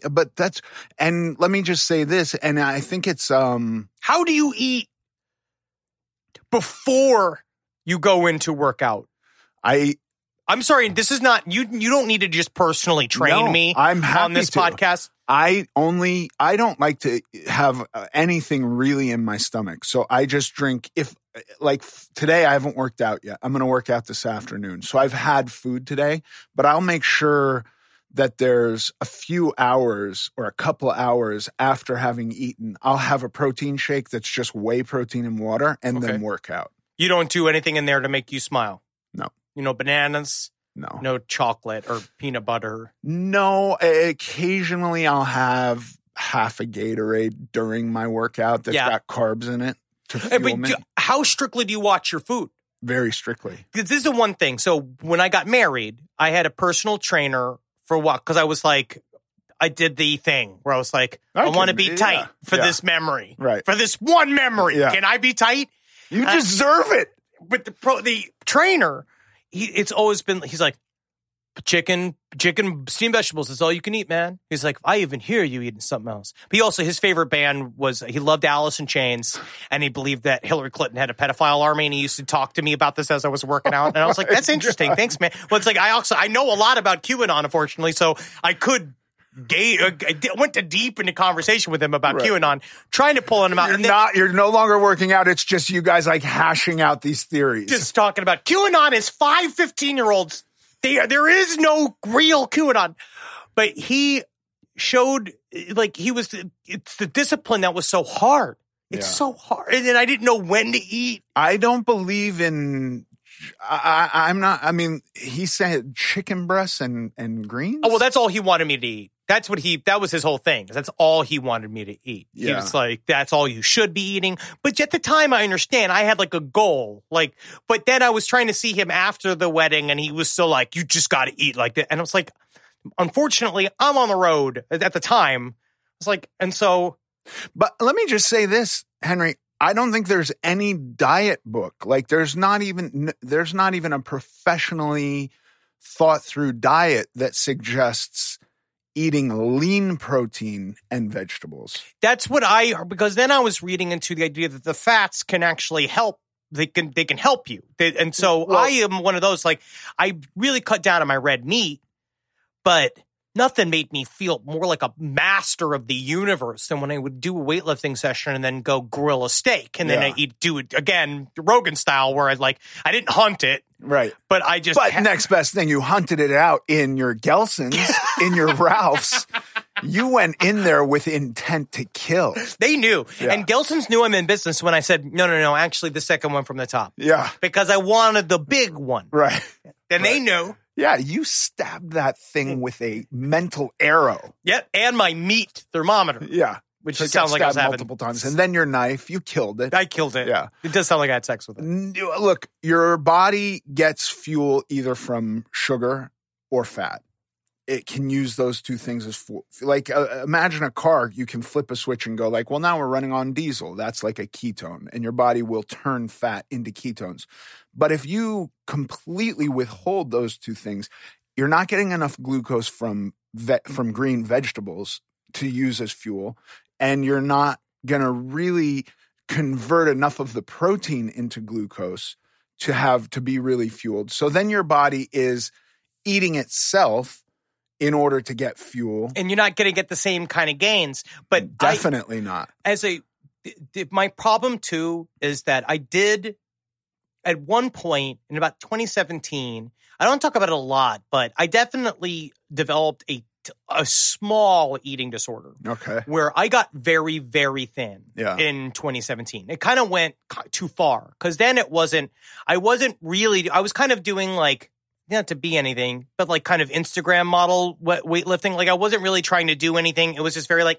and let me just say this, and I think it's how do you eat before you go into workout? I'm sorry, this is not you don't need to just personally train me I'm happy on this to. podcast. I don't like to have anything really in my stomach. So I just drink today I haven't worked out yet. I'm going to work out this afternoon. So I've had food today, but I'll make sure that there's a few hours or a couple of hours after having eaten, I'll have a protein shake that's just whey protein and water and then work out. You don't do anything in there to make you smile? No. Bananas? No. No chocolate or peanut butter? No. Occasionally I'll have half a Gatorade during my workout that's got carbs in it to fuel me. How strictly do you watch your food? Very strictly. Because this is the one thing. So when I got married, I had a personal trainer for what? Because I was like, I did the thing where I was like, I want to be tight for this memory. Right. For this one memory. Yeah. Can I be tight? You deserve it. But the trainer, it's always been, he's like, chicken, steamed vegetables is all you can eat, man. He's like, I even hear you eating something else. But his favorite band was, he loved Alice in Chains, and he believed that Hillary Clinton had a pedophile army, and he used to talk to me about this as I was working out. And I was like, that's interesting. God. Thanks, man. Well, it's like, I know a lot about QAnon, unfortunately, so I could went deep into conversation with him about QAnon, trying to pull him out. You're no longer working out. It's just you guys like hashing out these theories. Just talking about QAnon is 5 15-year-olds. There is no real QAnon. But he showed, like, it's the discipline that was so hard. It's so hard. And then I didn't know when to eat. I don't believe in, he said chicken breasts and greens. Oh, well, that's all he wanted me to eat. That was his whole thing. That's all he wanted me to eat. Yeah. He was like, that's all you should be eating. But at the time, I understand. I had like a goal. But then I was trying to see him after the wedding, and he was still like, you just got to eat like that. And I was like, unfortunately, I'm on the road at the time. It's like, and so. But let me just say this, Henry. I don't think there's any diet book. Like, there's not even a professionally thought through diet that suggests eating lean protein and vegetables. That's what because then I was reading into the idea that the fats can actually help. They can help you. And so I am one of those, like, I really cut down on my red meat, but nothing made me feel more like a master of the universe than when I would do a weightlifting session and then go grill a steak. And then do it again, Rogan style, where I didn't hunt it. Right. But next best thing, you hunted it out in your Gelson's, in your Ralph's. You went in there with intent to kill. They knew. Yeah. And Gelson's knew I'm in business when I said, no, actually the second one from the top. Yeah. Because I wanted the big one. Right. And they knew. Yeah, you stabbed that thing with a mental arrow. Yep, and my meat thermometer. Yeah. Which sounds like I was having multiple times. And then your knife, you killed it. I killed it. Yeah. It does sound like I had sex with it. Look, your body gets fuel either from sugar or fat. It can use those two things as fuel. Like, imagine a car, you can flip a switch and go like, well, now we're running on diesel. That's like a ketone, and your body will turn fat into ketones. But if you completely withhold those two things, you're not getting enough glucose from green vegetables to use as fuel, and you're not going to really convert enough of the protein into glucose to be really fueled. So then your body is eating itself in order to get fuel. And you're not going to get the same kind of gains. But definitely not. My problem too is that I did at one point in about 2017, I don't talk about it a lot, but I definitely developed a small eating disorder. Okay. Where I got very, very thin in 2017. It kind of went too far because then I was kind of doing like, not to be anything, but like kind of Instagram model weightlifting. Like I wasn't really trying to do anything. It was just very like,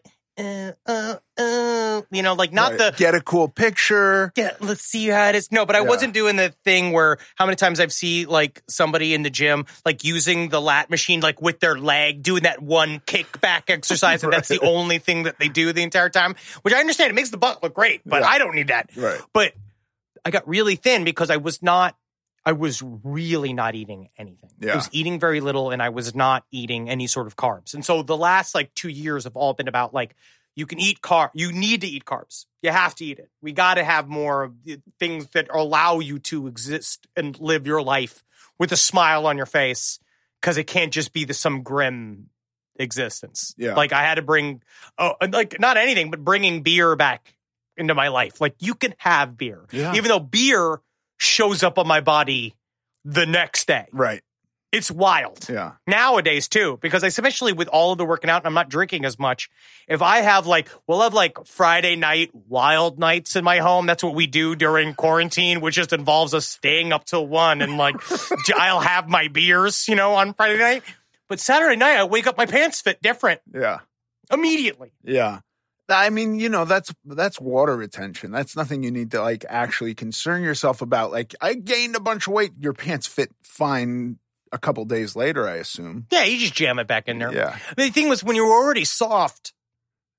like not right. Get a cool picture. Yeah, let's see how it is. No, but I wasn't doing the thing where how many times I've seen like somebody in the gym, like using the lat machine, like with their leg, doing that one kickback exercise. And that's the only thing that they do the entire time, which I understand. It makes the butt look great, but I don't need that. Right. But I got really thin because I was really not eating anything. Yeah. I was eating very little, and I was not eating any sort of carbs. And so the last like 2 years have all been about like, you can eat you need to eat carbs. You have to eat it. We got to have more of the things that allow you to exist and live your life with a smile on your face, because it can't just be some grim existence. Yeah. Like I had to bring, not anything, but bringing beer back into my life. Like you can have beer, even though beer shows up on my body the next day. Right. It's wild. Yeah. Nowadays too, because especially with all of the working out and I'm not drinking as much. If I have we'll have Friday night wild nights in my home. That's what we do during quarantine, which just involves us staying up till 1 and I'll have my beers, on Friday night. But Saturday night, I wake up, my pants fit different. Yeah. Immediately. Yeah. I mean, that's water retention. That's nothing you need to actually concern yourself about. Like, I gained a bunch of weight. Your pants fit fine a couple days later, I assume. Yeah, you just jam it back in there. Yeah. The thing was, when you were already soft,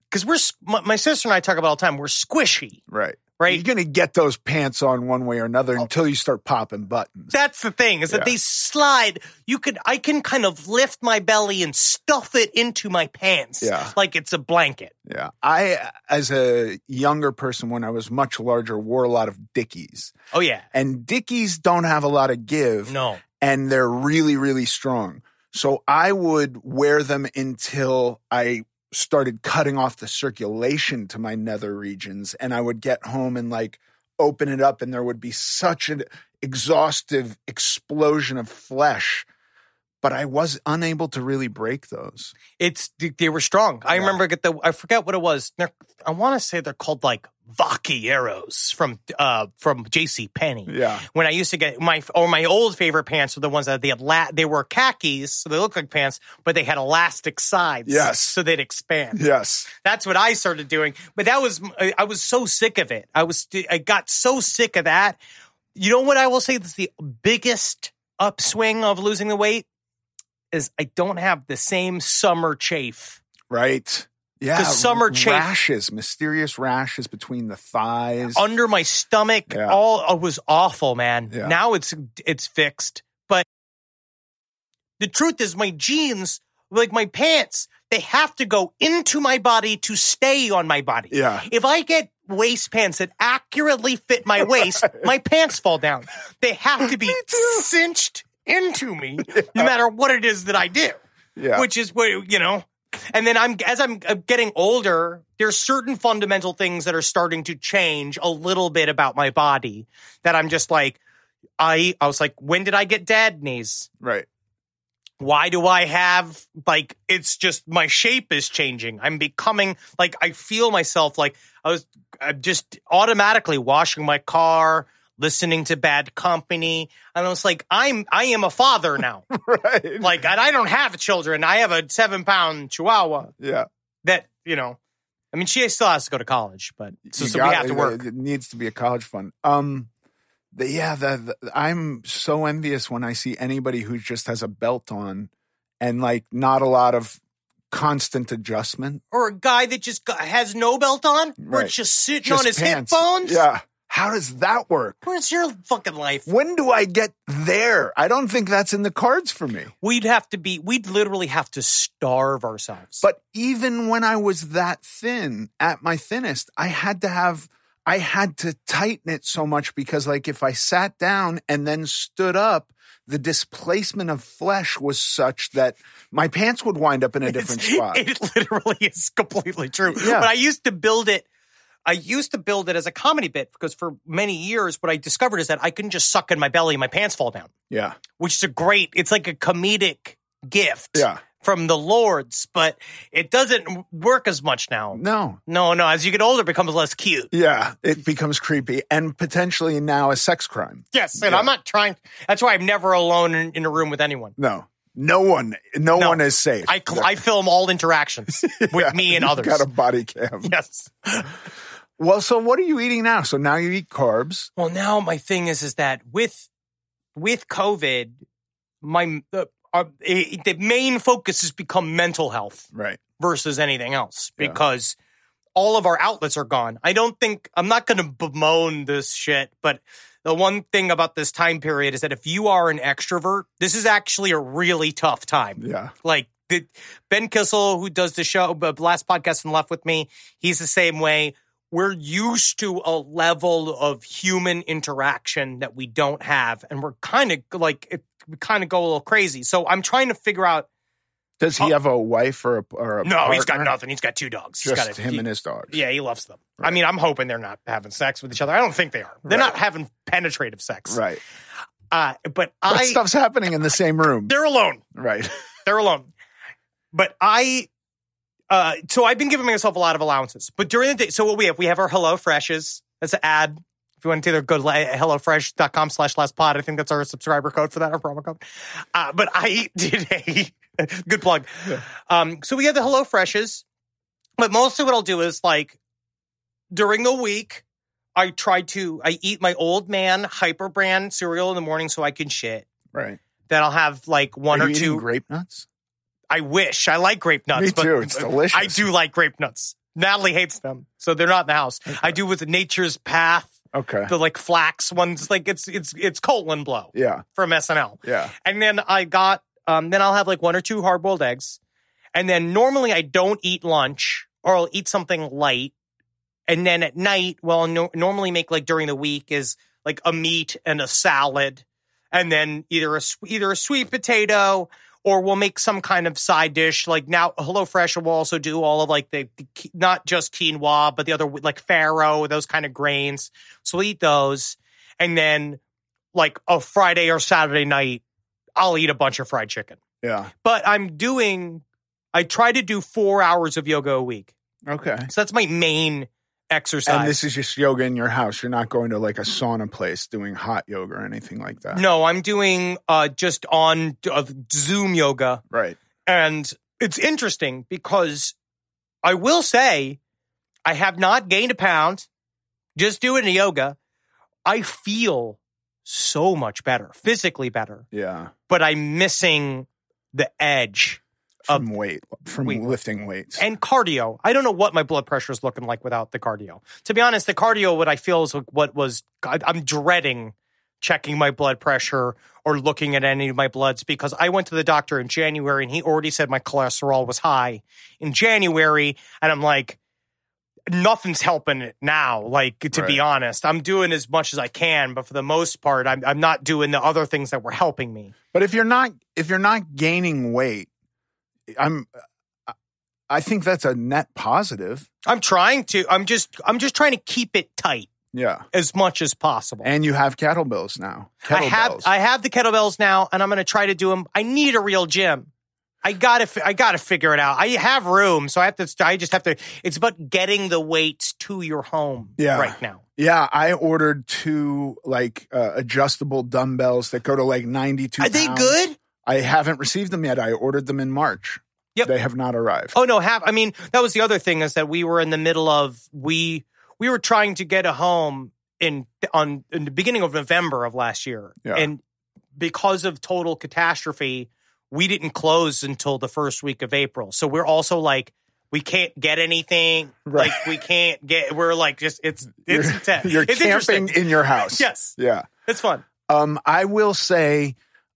because my sister and I talk about all the time, we're squishy. Right. Right. You're going to get those pants on one way or another until you start popping buttons. That's the thing, is that they slide. I can kind of lift my belly and stuff it into my pants like it's a blanket. Yeah. I, as a younger person, when I was much larger, wore a lot of Dickies. Oh, yeah. And Dickies don't have a lot of give. No. And they're really, really strong. So I would wear them until I started cutting off the circulation to my nether regions, and I would get home and like open it up, and there would be such an exhaustive explosion of flesh, but I was unable to really break those. They were strong. I remember I forget what it was. I want to say they're called like Vaqueros from JCPenney. Yeah. When I used to get my old favorite pants were the ones that they were khakis, so they looked like pants, but they had elastic sides. Yes. So they'd expand. Yes. That's what I started doing. But I was so sick of it. I got so sick of that. You know what I will say is the biggest upswing of losing the weight is I don't have the same summer chafe. Right. Yeah. The summer chafe. Rashes, mysterious rashes between the thighs. Under my stomach. Yeah. It was awful, man. Yeah. Now it's fixed. But the truth is my jeans, like my pants, they have to go into my body to stay on my body. Yeah. If I get waist pants that accurately fit my waist, my pants fall down. They have to be cinched into me, no matter what it is that I do. Yeah. Which is what, and then as I'm getting older, there's certain fundamental things that are starting to change a little bit about my body that I'm just like, I was like, when did I get dad knees? Right. Why do I have, like, it's just my shape is changing. I'm becoming, like, I feel myself like I'm just automatically washing my car, listening to Bad Company. And I was like, I am a father now. Right. Like, I don't have children. I have a 7-pound chihuahua. Yeah. That, I mean, she still has to go to college, but so we have to work. It needs to be a college fund. I'm so envious when I see anybody who just has a belt on and like not a lot of constant adjustment. Or a guy that just has no belt on, or Right. it's just sitting Just on his pants. hip bones. Yeah. How does that work? Where's your fucking life? When do I get there? I don't think that's in the cards for me. We'd literally have to starve ourselves. But even when I was that thin, at my thinnest, I had to tighten it so much because like if I sat down and then stood up, the displacement of flesh was such that my pants would wind up in a different spot. It literally is completely true. Yeah. But I used to build it as a comedy bit because for many years, what I discovered is that I couldn't just suck in my belly and my pants fall down. Yeah. Which is it's like a comedic gift from the Lords, but it doesn't work as much now. No. As you get older, it becomes less cute. Yeah. It becomes creepy and potentially now a sex crime. Yes. And I'm not trying. That's why I'm never alone in a room with anyone. No. No one is safe. I film all interactions with me and others. Got a body cam. Yes. Well, so what are you eating now? So now you eat carbs. Well, now my thing is that with COVID, the main focus has become mental health, right, versus anything else because all of our outlets are gone. I'm not going to bemoan this shit, but the one thing about this time period is that if you are an extrovert, this is actually a really tough time. Yeah, like Ben Kissel, who does the show, last podcast and left with me, he's the same way. We're used to a level of human interaction that we don't have. And we're kind of we kind of go a little crazy. So I'm trying to figure out. Does he have a wife or a partner? No, he's got nothing. He's got 2 dogs. Just him and his dogs. Yeah, he loves them. Right. I mean, I'm hoping they're not having sex with each other. I don't think they are. They're not having penetrative sex. Right. But that stuff's happening in the same room. They're alone. Right. They're alone. But so I've been giving myself a lot of allowances. But during the day, so what we have our HelloFreshes. That's an ad. If you want to go to HelloFresh.com/lastpod. I think that's our subscriber code for that, our promo code. But I did a good plug. Yeah. So we have the HelloFreshes. But mostly what I'll do is like during the week, I eat my Old Man Hyper brand cereal in the morning so I can shit. Right. Then I'll have like one or two grape nuts. I wish. I like grape nuts. Me too. It's delicious. I do like grape nuts. Natalie hates them, so they're not in the house. Okay. I do with Nature's Path. Okay. The like flax ones, like it's colon blow. Yeah. From SNL. Yeah. And then I got then I'll have like 1 or 2 hard-boiled eggs. And then normally I don't eat lunch, or I'll eat something light. And then at night, normally make like during the week is like a meat and a salad, and then either a sweet potato, or we'll make some kind of side dish. Like now, HelloFresh will also do all of like the not just quinoa, but the other like farro, those kind of grains. So we'll eat those, and then like a Friday or Saturday night, I'll eat a bunch of fried chicken. Yeah, but I try to do 4 hours of yoga a week. Okay, so that's my main exercise. And this is just yoga in your house. You're not going to like a sauna place doing hot yoga or anything like that. No, I'm doing just on Zoom yoga. Right. And it's interesting because I will say I have not gained a pound just doing the yoga. I feel so much better, physically better. Yeah. But I'm missing the edge. From lifting weights. And cardio. I don't know what my blood pressure is looking like without the cardio. To be honest, the cardio, what I feel is I'm dreading checking my blood pressure or looking at any of my bloods, because I went to the doctor in January and he already said my cholesterol was high in January. And I'm like, nothing's helping it now. Like, to be honest, I'm doing as much as I can, but for the most part, I'm not doing the other things that were helping me. But if you're not gaining weight, I think that's a net positive. I'm just trying to keep it tight. Yeah. As much as possible. And you have kettlebells now. I have the kettlebells now, and I'm going to try to do them. I need a real gym. I got to figure it out. I have room, so I just have to. It's about getting the weights to your home right now. Yeah, I ordered 2 like adjustable dumbbells that go to like 92 pounds. Are they good? I haven't received them yet. I ordered them in March. Yep. They have not arrived. Oh, no. That was the other thing, is that we were in the middle of, we were trying to get a home in the beginning of November of last year. Yeah. And because of total catastrophe, we didn't close until the first week of April. So we're also like, we can't get anything. Right. Like we're like, just, it's intense. You're camping in your house. Yes. Yeah. It's fun. I will say,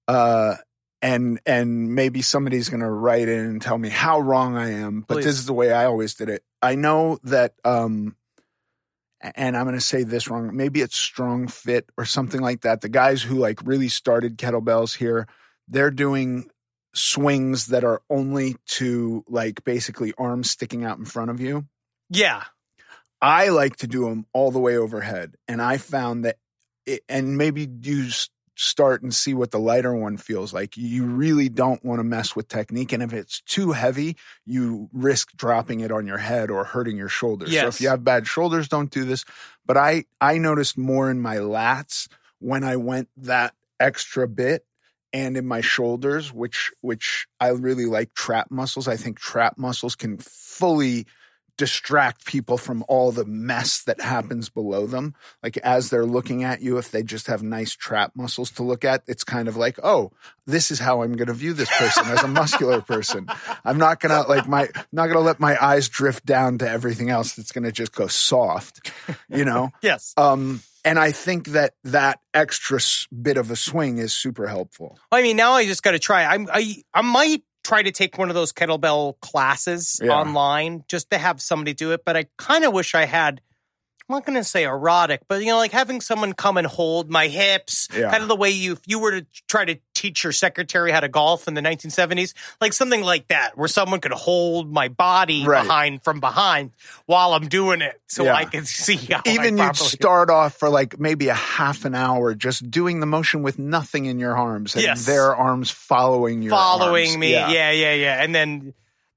and maybe somebody's going to write in and tell me how wrong I am, but This is the way I always did it. I know that, and I'm going to say this wrong, maybe it's Strong Fit or something like that. The guys who like really started kettlebells here, they're doing swings that are only to like basically arms sticking out in front of you. Yeah. I like to do them all the way overhead. And I found that, and maybe you start and see what the lighter one feels like. You really don't want to mess with technique. And if it's too heavy, you risk dropping it on your head or hurting your shoulders. Yes. So if you have bad shoulders, don't do this. But I noticed more in my lats when I went that extra bit, and in my shoulders, which I really like trap muscles. I think trap muscles can fully distract people from all the mess that happens below them. Like as they're looking at you, if they just have nice trap muscles to look at, it's kind of like, oh, this is how I'm going to view this person as a muscular person. I'm not going to let my eyes drift down to everything else that's going to just go soft, you know? Yes. And I think that extra bit of a swing is super helpful. I mean, now I just got to try. I might try to take one of those kettlebell classes online just to have somebody do it. But I kind of wish I had, I'm not going to say erotic, but, like having someone come and hold my hips, kind of the way if you were to try to teach your secretary how to golf in the 1970s, like something like that, where someone could hold my body from behind while I'm doing it, so I can see how. Even you'd start off for like maybe a half an hour just doing the motion with nothing in your arms, and their arms following your arms. Me, yeah, and then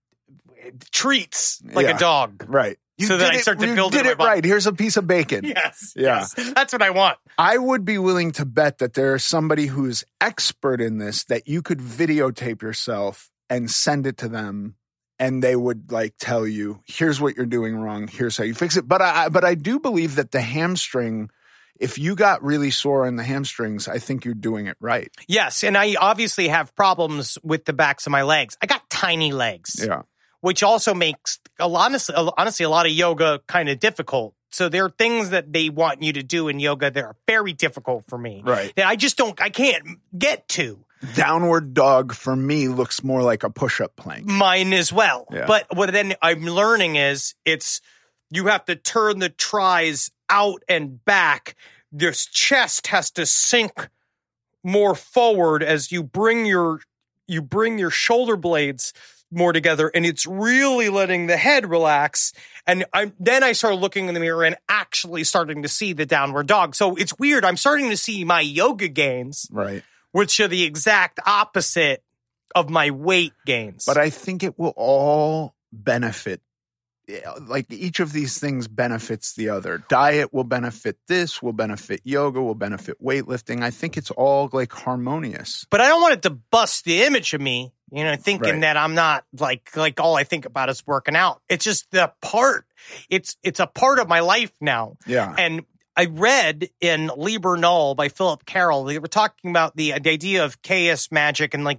treats like a dog, right? I start to build it. You did it right. Here's a piece of bacon. Yes. Yeah. Yes. That's what I want. I would be willing to bet that there's somebody who's expert in this, that you could videotape yourself and send it to them, and they would like tell you, here's what you're doing wrong. Here's how you fix it. But I do believe that the hamstring, if you got really sore in the hamstrings, I think you're doing it right. Yes. And I obviously have problems with the backs of my legs. I got tiny legs. Yeah. which also makes honestly a lot of yoga kind of difficult. So there are things that they want you to do in yoga that are very difficult for me. Right. That I can't get to. Downward dog for me looks more like a push-up plank. Mine as well. Yeah. But what then I'm learning is you have to turn the tries out and back. Your chest has to sink more forward as you bring your shoulder blades more together, and it's really letting the head relax. And then I started looking in the mirror and actually starting to see the downward dog. So it's weird. I'm starting to see my yoga gains, Right. which are the exact opposite of my weight gains. But I think it will all benefit. Like each of these things benefits the other. Diet will benefit this, will benefit yoga, will benefit weightlifting. I think it's all like harmonious. But I don't want it to bust the image of me, thinking Right. that I'm not like all I think about is working out. It's just the part. It's a part of my life now. Yeah. And I read in Liber Null by Philip Carroll, they were talking about the idea of chaos magic and like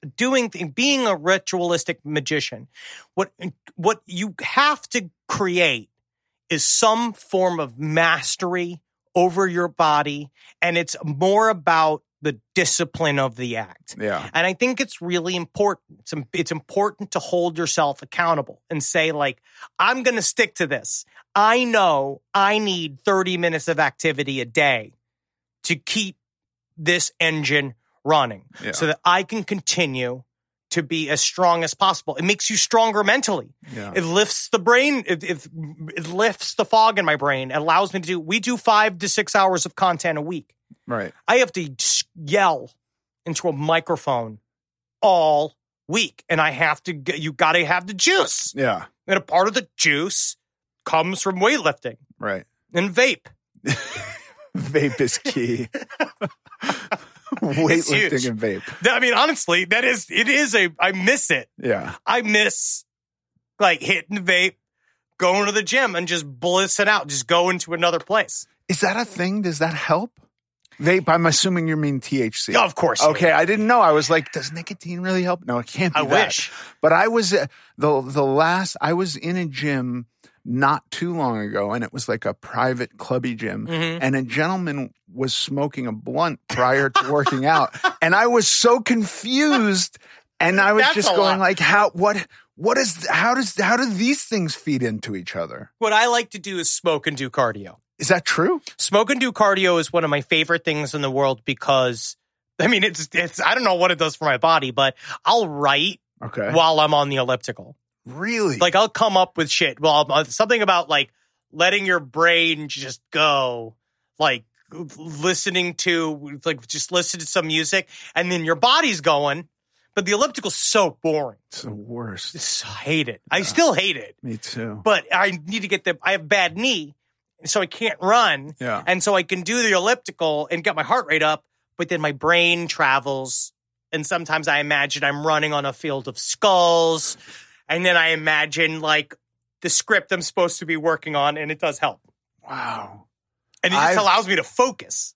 being a ritualistic magician. What you have to create is some form of mastery over your body, and it's more about the discipline of the act. Yeah. And I think it's really important. It's important to hold yourself accountable and say, like, I'm going to stick to this. I know I need 30 minutes of activity a day to keep this engine running so that I can continue to be as strong as possible. It makes you stronger mentally. Yeah. It lifts the brain. It lifts the fog in my brain. It allows me we do 5 to 6 hours of content a week. Right. I have to yell into a microphone all week, and you got to have the juice. Yeah. And a part of the juice comes from weightlifting Right. and vape. Vape is key. It's huge. Weightlifting and vape. I mean, honestly, I miss it. Yeah. I miss like hitting the vape, going to the gym and just blissing out, just going to another place. Is that a thing? Does that help? Vape, I'm assuming you mean THC. Oh, of course. Okay, I didn't know. I was like, does nicotine really help? No, it can't be I that. wish. But I was I was in a gym not too long ago, and it was like a private clubby gym, and a gentleman was smoking a blunt prior to working out, and I was so confused, and I was That's just a going lot. like, how do these things feed into each other? What I like to do is smoke and do cardio. Is that true? Smoke and do cardio is one of my favorite things in the world because, I mean, it's I don't know what it does for my body, but I'll write while I'm on the elliptical. Really? Like, I'll come up with shit. Well, something about, like, letting your brain just go, like, listening to some music, and then your body's going, but the elliptical's so boring. It's the worst. I hate it. I still hate it. Me too. But I need to get I have bad knee, so I can't run. Yeah. And so I can do the elliptical and get my heart rate up, but then my brain travels. And sometimes I imagine I'm running on a field of skulls. And then I imagine like the script I'm supposed to be working on, and it does help. Wow. And it just allows me to focus.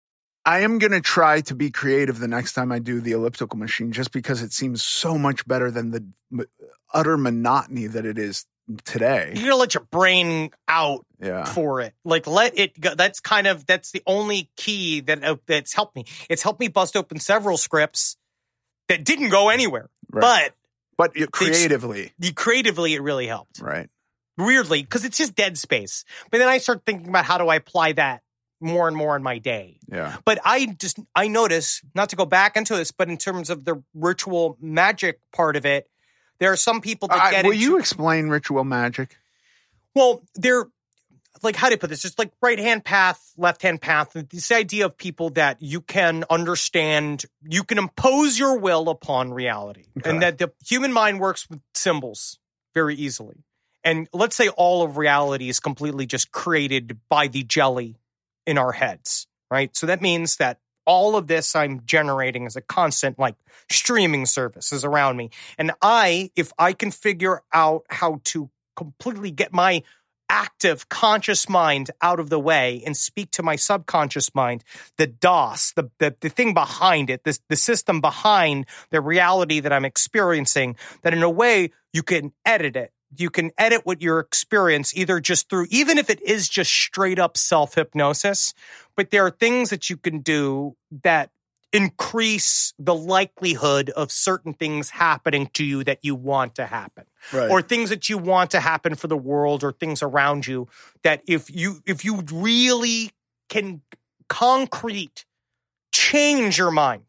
I am going to try to be creative the next time I do the elliptical machine, just because it seems so much better than the utter monotony that it is today. You gotta let your brain out for it. Like, let it go. That's the only key that's helped me. It's helped me bust open several scripts that didn't go anywhere. Right. But creatively, it really helped. Right. Weirdly, because it's just dead space. But then I start thinking about how do I apply that more and more in my day. Yeah. But I notice, not to go back into this, but in terms of the ritual magic part of it, there are some people that get Will you explain ritual magic? Well, they're like, how do I put this? Just like right-hand path, left-hand path. This idea of people that you can understand, you can impose your will upon reality. Okay. And that the human mind works with symbols very easily. And let's say all of reality is completely just created by the jelly in our heads, right? So that means that all of this I'm generating as a constant, like, streaming service is around me. And if I can figure out how to completely get my active conscious mind out of the way and speak to my subconscious mind, the DOS, the thing behind it, the system behind the reality that I'm experiencing, that in a way you can edit it. You can edit what you experience either just through, even if it is just straight up self-hypnosis, but there are things that you can do that increase the likelihood of certain things happening to you that you want to happen. Right. Or things that you want to happen for the world or things around you that if you really can concrete change your mind,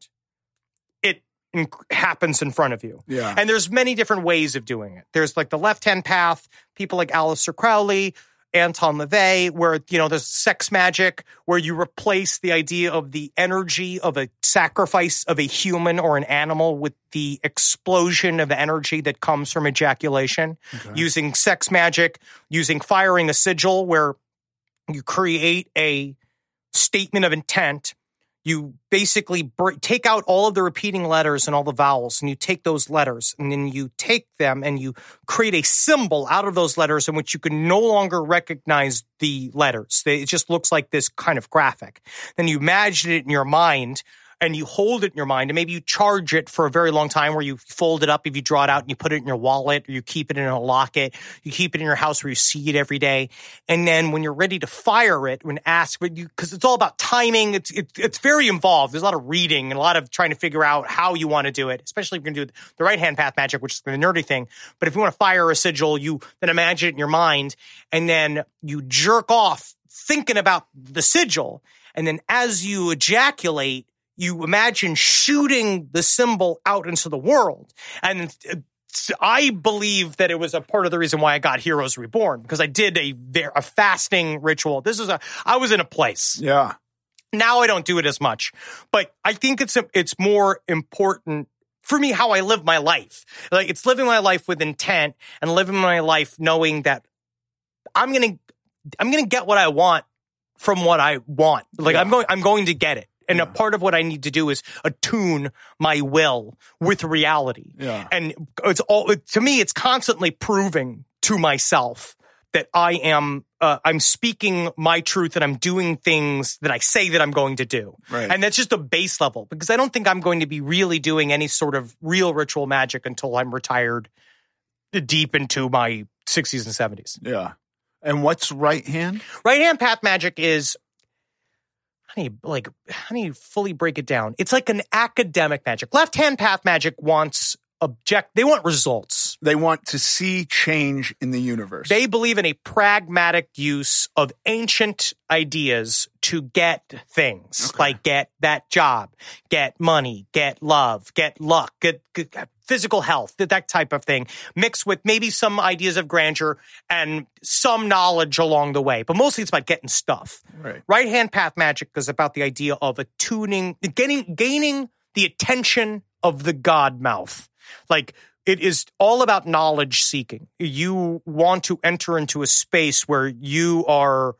it happens in front of you. Yeah. And there's many different ways of doing it. There's like the left-hand path, people like Aleister Crowley, Anton LaVey, where, there's sex magic, where you replace the idea of the energy of a sacrifice of a human or an animal with the explosion of energy that comes from ejaculation, using sex magic, using firing a sigil, where you create a statement of intent. You basically take out all of the repeating letters and all the vowels, and you take those letters, and then you take them and you create a symbol out of those letters in which you can no longer recognize the letters. It just looks like this kind of graphic. Then you imagine it in your mind, and you hold it in your mind, and maybe you charge it for a very long time where you fold it up if you draw it out and you put it in your wallet, or you keep it in a locket, you keep it in your house where you see it every day. And then when you're ready to fire it, because it's all about timing, it's very involved. There's a lot of reading and a lot of trying to figure out how you want to do it, especially if you're going to do the right-hand path magic, which is the nerdy thing. But if you want to fire a sigil, you then imagine it in your mind, and then you jerk off thinking about the sigil. And then as you ejaculate, you imagine shooting the symbol out into the world. And I believe that it was a part of the reason why I got Heroes Reborn, because I did a fasting ritual. I was in a place. Yeah. Now I don't do it as much, but I think it's more important for me how I live my life. Like, it's living my life with intent and living my life knowing that I'm going to get what I want from what I want. Like, yeah. I'm going to get it. And a part of what I need to do is attune my will with reality. Yeah. And to me, it's constantly proving to myself that I'm speaking my truth and I'm doing things that I say that I'm going to do. Right. And that's just a base level, because I don't think I'm going to be really doing any sort of real ritual magic until I'm retired deep into my 60s and 70s. Yeah. And what's right hand? Right hand path magic is, how do you fully break it down? It's like an academic magic. Left-hand path magic they want results. They want to see change in the universe. They believe in a pragmatic use of ancient ideas to get things, like get that job, get money, get love, get luck, get physical health, that type of thing, mixed with maybe some ideas of grandeur and some knowledge along the way. But mostly it's about getting stuff. Right. Right-hand path magic is about the idea of gaining the attention of the God mouth. Like, it is all about knowledge seeking. You want to enter into a space where you are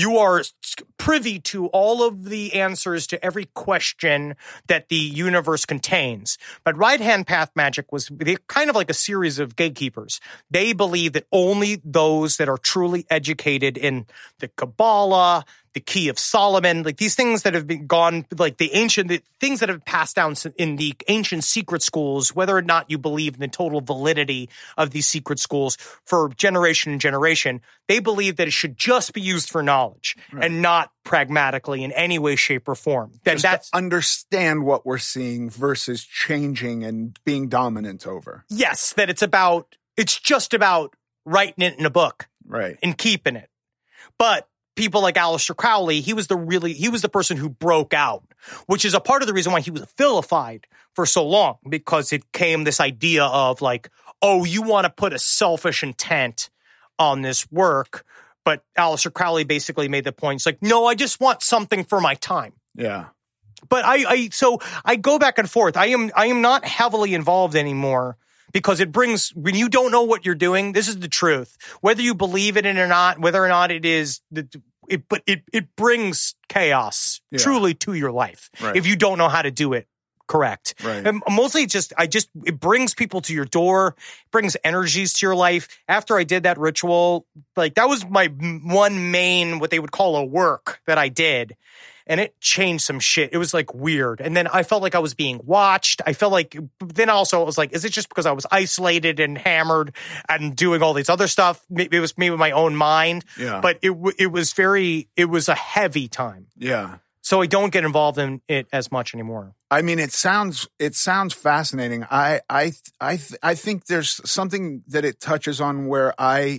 privy to all of the answers to every question that the universe contains. But right-hand path magic they're kind of like a series of gatekeepers. They believe that only those that are truly educated in the Kabbalah, the Key of Solomon, like these things that have been gone, like the things that have passed down in the ancient secret schools, whether or not you believe in the total validity of these secret schools for generation and generation, they believe that it should just be used for knowledge and not pragmatically in any way, shape, or form. Just to understand what we're seeing versus changing and being dominant over. Yes, that it's just about writing it in a book, right, and keeping it. But people like Aleister Crowley, he was the person who broke out, which is a part of the reason why he was vilified for so long, because it came this idea of like, oh, you want to put a selfish intent on this work. But Aleister Crowley basically made the point, it's like, no, I just want something for my time. Yeah. But so I go back and forth. I am not heavily involved anymore, because when you don't know what you're doing, this is the truth. Whether you believe in it or not, whether or not it is, it brings chaos truly to your life if you don't know how to do it correct. Right. And mostly it brings people to your door, brings energies to your life. After I did that ritual, like that was my one main, what they would call a work that I did. And it changed some shit. It was like weird. And then I felt like I was being watched. I felt like, then also it was like, is it just because I was isolated and hammered and doing all these other stuff? It was maybe my own mind. Yeah. But it was a heavy time. Yeah. So I don't get involved in it as much anymore. I mean, it sounds fascinating. I think there's something that it touches on where I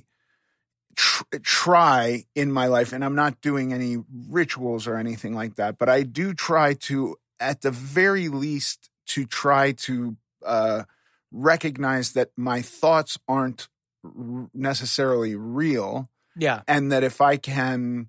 try in my life, and I'm not doing any rituals or anything like that, but I do try to, at the very least, to try to recognize that my thoughts aren't necessarily real. Yeah. And that if I can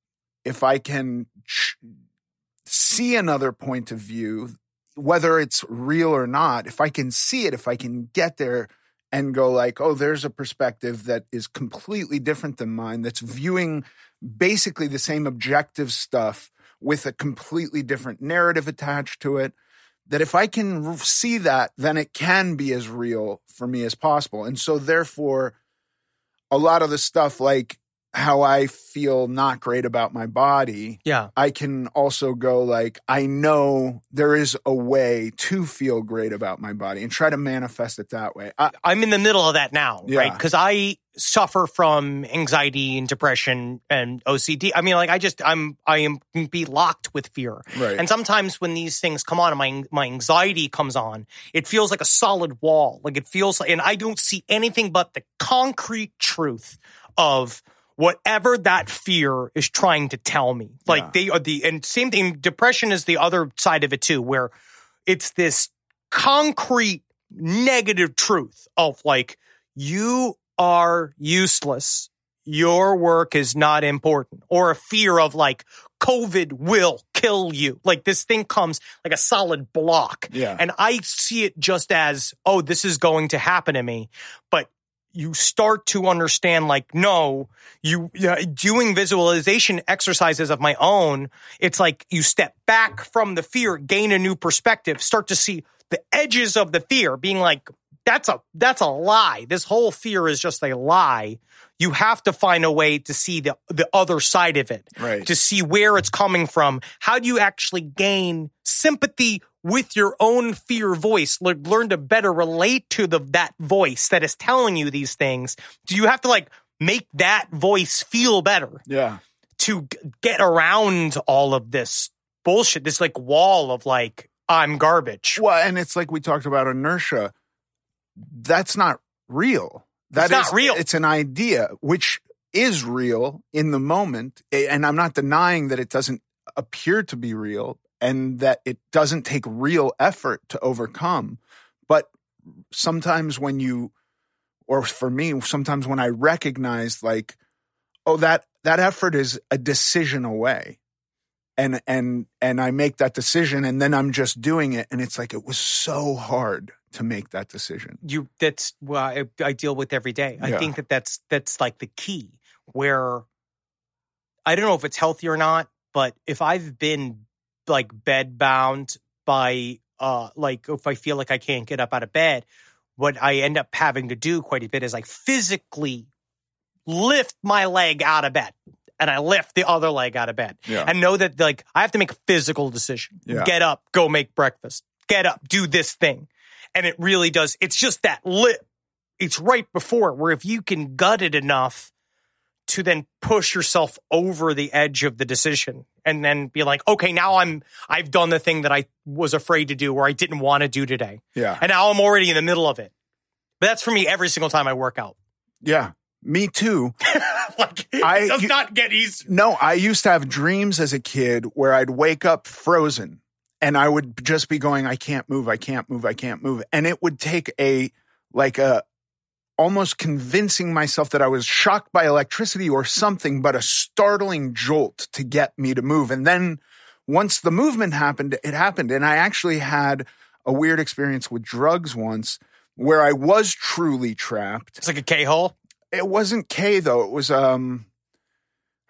see another point of view, whether it's real or not, if I can see it, if I can get there and go like, oh, there's a perspective that is completely different than mine, that's viewing basically the same objective stuff with a completely different narrative attached to it, that if I can see that, then it can be as real for me as possible. And so therefore, a lot of the stuff like how I feel not great about my body, yeah, I can also go like, I know there is a way to feel great about my body and try to manifest it that way. I'm in the middle of that now, Yeah. right? Because I suffer from anxiety and depression and OCD. I mean, like I am be locked with fear. Right. And sometimes when these things come on and my anxiety comes on, it feels like a solid wall. Like it feels like, and I don't see anything but the concrete truth of whatever that fear is trying to tell me. Like they are and same thing, depression is the other side of it too, where it's this concrete negative truth of like, you are useless. Your work is not important. Or a fear of like, COVID will kill you. Like this thing comes like a solid block. Yeah. And I see it just as, oh, this is going to happen to me. But you start to understand like, no, doing visualization exercises of my own, it's like you step back from the fear, gain a new perspective, start to see the edges of the fear being like, that's a lie. This whole fear is just a lie. You have to find a way to see the other side of it, Right. to see where it's coming from. How do you actually gain sympathy with your own fear voice? Learn to better relate to that voice that is telling you these things. Do you have to like make that voice feel better? Yeah. To get around all of this bullshit, this like wall of like, I'm garbage. Well, and it's like we talked about inertia. That's not real. It's not real. It's an idea, which is real in the moment. And I'm not denying that it doesn't appear to be real and that it doesn't take real effort to overcome. But sometimes for me, sometimes when I recognize like, oh, that effort is a decision away. And I make that decision and then I'm just doing it. And it's like, it was so hard to make that decision. That's what I deal with every day. I think that's like the key where I don't know if it's healthy or not, but if I've been like bed bound by, like if I feel like I can't get up out of bed, what I end up having to do quite a bit is like physically lift my leg out of bed. And I lift the other leg out of bed and know that like I have to make a physical decision. Yeah. Get up, go make breakfast. Get up, do this thing. And it really does. It's just that it's right before where if you can gut it enough to then push yourself over the edge of the decision and then be like, okay, now I've done the thing that I was afraid to do or I didn't want to do today. Yeah. And now I'm already in the middle of it. But that's for me every single time I work out. Yeah. Me too. Like, it does not get easy. No, I used to have dreams as a kid where I'd wake up frozen and I would just be going, I can't move, I can't move, I can't move. And it would take almost convincing myself that I was shocked by electricity or something, but a startling jolt to get me to move. And then once the movement happened, it happened. And I actually had a weird experience with drugs once where I was truly trapped. It's like a K-hole. It wasn't K though. It was,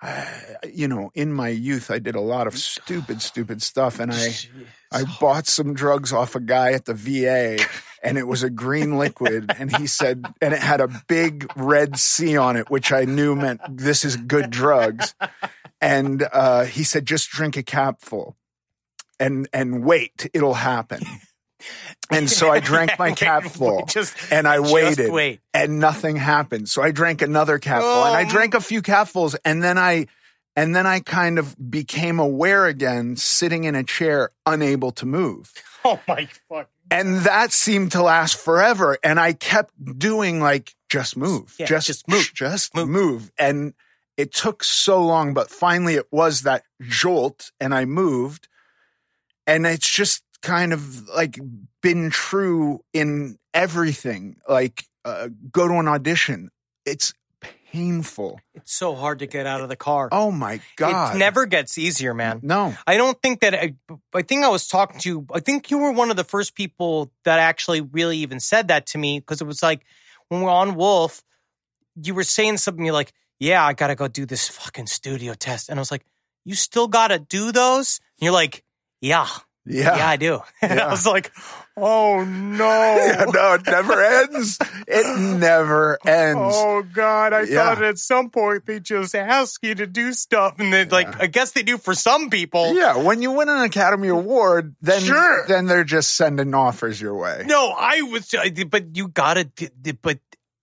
in my youth, I did a lot of stupid stuff. And I bought some drugs off a guy at the VA, and it was a green liquid. And he said, and it had a big red C on it, which I knew meant this is good drugs. And he said, just drink a capful and wait, it'll happen. And so I drank my capful and I waited and nothing happened. So I drank another capful and I drank a few capfuls, and then I kind of became aware again, sitting in a chair, unable to move. Oh my fuck. And that seemed to last forever. And I kept doing like, just move, just move. And it took so long, but finally it was that jolt and I moved. And it's just kind of like been true in everything. Like go to an audition. It's painful. It's so hard to get out of the car. Oh my God. It never gets easier, man. No. I don't think that I think I was talking to, I think you were one of the first people that actually really even said that to me, because it was like when we were on Wolf, you were saying something, you're like, yeah, I got to go do this fucking studio test. And I was like, you still got to do those? And you're like, yeah, I do. And I was like, oh no. No, it never ends. It never ends. Oh God. I thought at some point they just ask you to do stuff. And then I guess they do for some people. Yeah. When you win an Academy Award, then they're just sending offers your way. No, but you gotta, but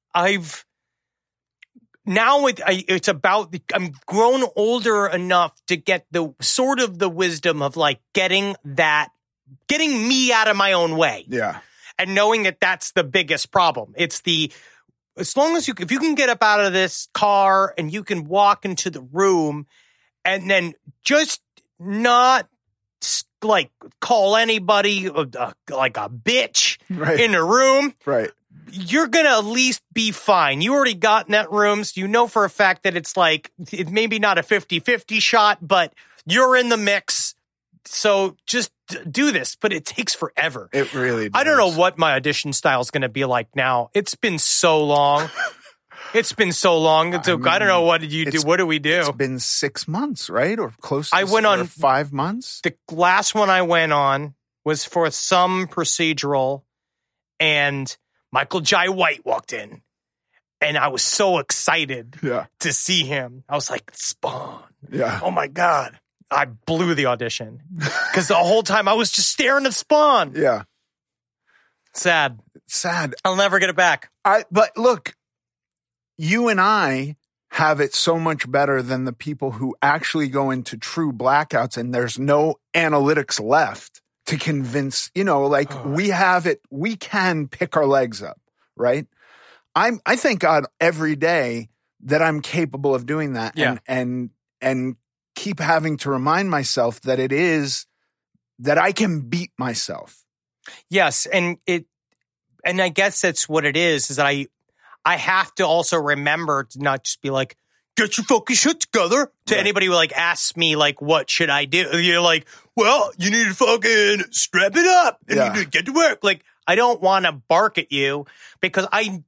now it's about, I'm grown older enough to get the sort of the wisdom of like getting me out of my own way. Yeah. And knowing that that's the biggest problem. It's as long as if you can get up out of this car and you can walk into the room and then just not like call anybody like a bitch in the room. Right. You're going to at least be fine. You already got in that room, so you know for a fact that it's like, it maybe not a 50-50 shot, but you're in the mix. So just do this, but it takes forever. It really does. I don't know what my audition style is going to be like now. It's been so long. I don't know, what did you do? What do we do? It's been 6 months, right? Or close to I went on 5 months. The last one I went on was for some procedural, and Michael Jai White walked in, and I was so excited to see him. I was like, Spawn. Yeah. Oh, my God. I blew the audition because the whole time I was just staring at Spawn. Yeah. Sad. I'll never get it back. But look, you and I have it so much better than the people who actually go into true blackouts and there's no analytics left to convince, we have it, we can pick our legs up, right? I thank God every day that I'm capable of doing that and keep having to remind myself that it is that I can beat myself. Yes. And I guess that's what it is that I have to also remember to not just be like, get your fucking shit together to anybody who like asks me like, what should I do? You're like, well, you need to fucking strap it up and you need to get to work. Like, I don't want to bark at you because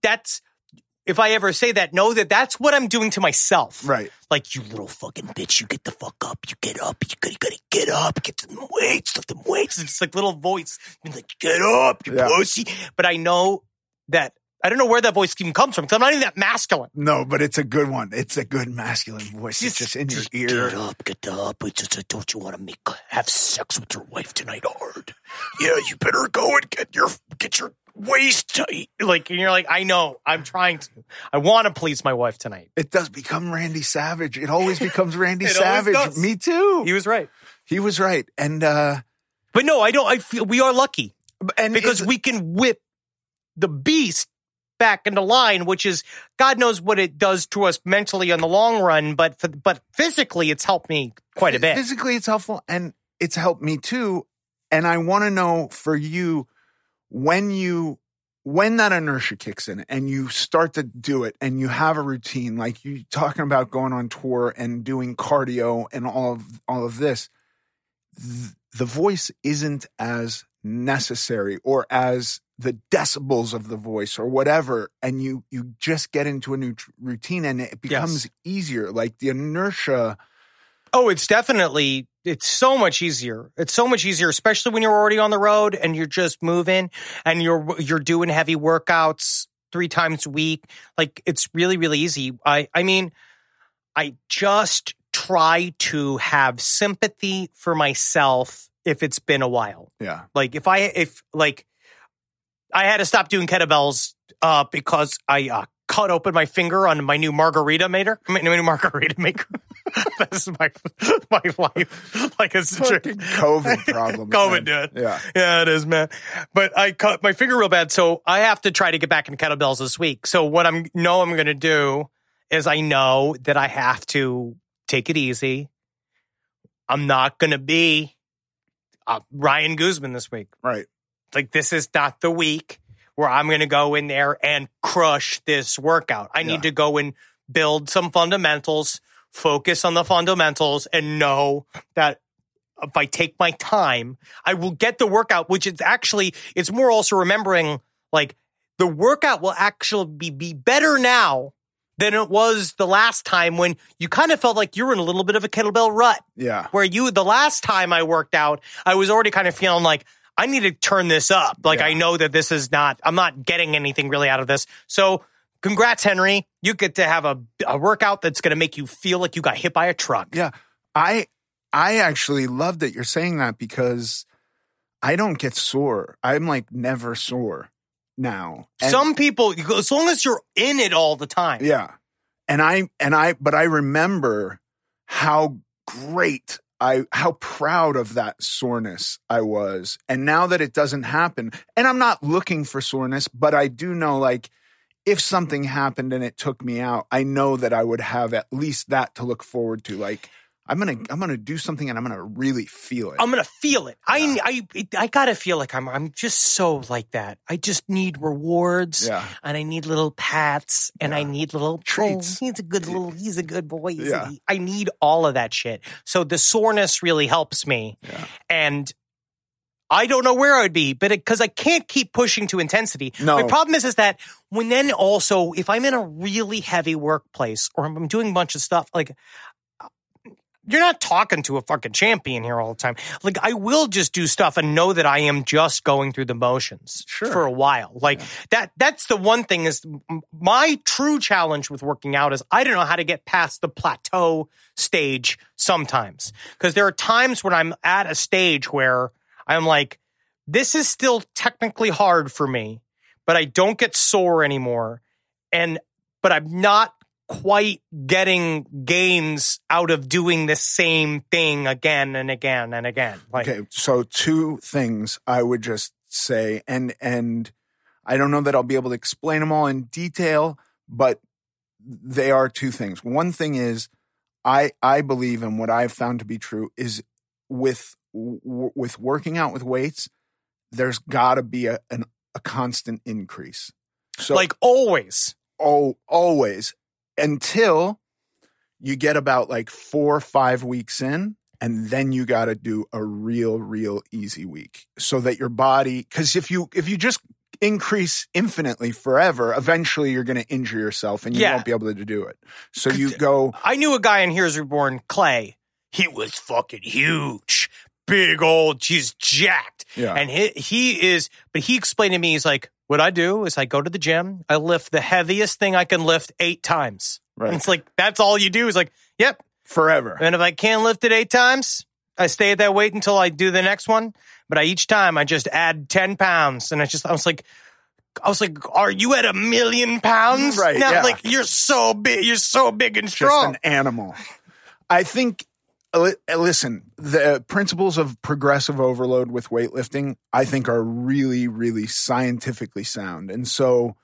if I ever say that, know that that's what I'm doing to myself. Right. Like, you little fucking bitch, you get the fuck up. You get up. You gotta get up. Get some weights. Lift them weights. It's like little voice. Being like, get up, you pussy. But I know that, I don't know where that voice even comes from because I'm not even that masculine. No, but it's a good one. It's a good masculine voice. It's just in your ear. Get up. It's just, don't you want to have sex with your wife tonight hard? Yeah, you better go and get your waist tight. Like, and you're like, I know, I'm trying to. I want to please my wife tonight. It does become Randy Savage. It always becomes Randy Savage. Me too. He was right. And, but no, I feel we are lucky. And because we can whip the beast back into line, which is, God knows what it does to us mentally on the long run, but physically it's helped me quite a bit. Physically it's helpful and it's helped me too. And I want to know for you, when that inertia kicks in and you start to do it and you have a routine, like you talking about going on tour and doing cardio and all of this, the voice isn't as necessary or as the decibels of the voice or whatever, and you just get into a new routine and it becomes easier. Like the inertia. Oh, it's so much easier. It's so much easier, especially when you're already on the road and you're just moving and you're doing heavy workouts 3 times a week. Like, it's really, really easy. I mean, I just try to have sympathy for myself if it's been a while. Yeah. Like, if I had to stop doing kettlebells because I cut open my finger on my new margarita maker. This is my life. Like, it's a COVID problem. COVID, dude. Yeah, it is, man. But I cut my finger real bad, so I have to try to get back into kettlebells this week. So what I'm going to do is I know that I have to take it easy. I'm not going to be Ryan Guzman this week. Right. Like, this is not the week where I'm going to go in there and crush this workout. I need to go and build some fundamentals, focus on the fundamentals, and know that if I take my time, I will get the workout, which is actually, it's more also remembering, like, the workout will actually be better now than it was the last time when you kind of felt like you were in a little bit of a kettlebell rut. Yeah. Where the last time I worked out, I was already kind of feeling like, I need to turn this up. Like, I know that I'm not getting anything really out of this. So congrats, Henry. You get to have a workout that's going to make you feel like you got hit by a truck. Yeah. I actually love that you're saying that because I don't get sore. I'm like never sore now. And some people, as long as you're in it all the time. Yeah. But I remember how great how proud of that soreness I was. And now that it doesn't happen, and I'm not looking for soreness, but I do know, like, if something happened and it took me out, I know that I would have at least that to look forward to. Like, I'm gonna do something and I'm gonna really feel it. I'm gonna feel it. Yeah. I gotta feel like I'm just so like that. I just need rewards, and I need little pats, and I need little treats. Oh, he's a good boy. Yeah. I need all of that shit. So the soreness really helps me, and I don't know where I would be, but because I can't keep pushing to intensity. No. My problem is that when then also if I'm in a really heavy workplace or I'm doing a bunch of stuff like. You're not talking to a fucking champion here all the time. Like, I will just do stuff and know that I am just going through the motions for a while. Like, that's the one thing is my true challenge with working out is I don't know how to get past the plateau stage sometimes. Because there are times when I'm at a stage where I'm like, this is still technically hard for me, but I don't get sore anymore. But I'm not quite getting gains out of doing the same thing again and again and again. Like, okay, so 2 things I would just say, and I don't know that I'll be able to explain them all in detail, but they are 2 things. One thing is I believe, and what I've found to be true is with working out with weights, there's got to be a constant increase. So, like, always. Always. Until you get about like 4 or 5 weeks in, and then you got to do a real easy week so that your body, because if you just increase infinitely forever, eventually you're going to injure yourself and you won't be able to do it. So you go. I knew a guy in Here's Reborn, Clay. He was fucking huge, big old, he's jacked. Yeah. And but he explained to me, he's like, what I do is I go to the gym, I lift the heaviest thing I can lift 8 times. Right. And it's like, that's all you do is like, yep. Forever. And if I can't lift it 8 times, I stay at that weight until I do the next one. But each time I just add 10 pounds. And I was like, are you at 1,000,000 pounds? Right. Now, yeah. like, you're so big and strong. Just an animal. I think, listen, the principles of progressive overload with weightlifting, I think, are really, really scientifically sound. And so...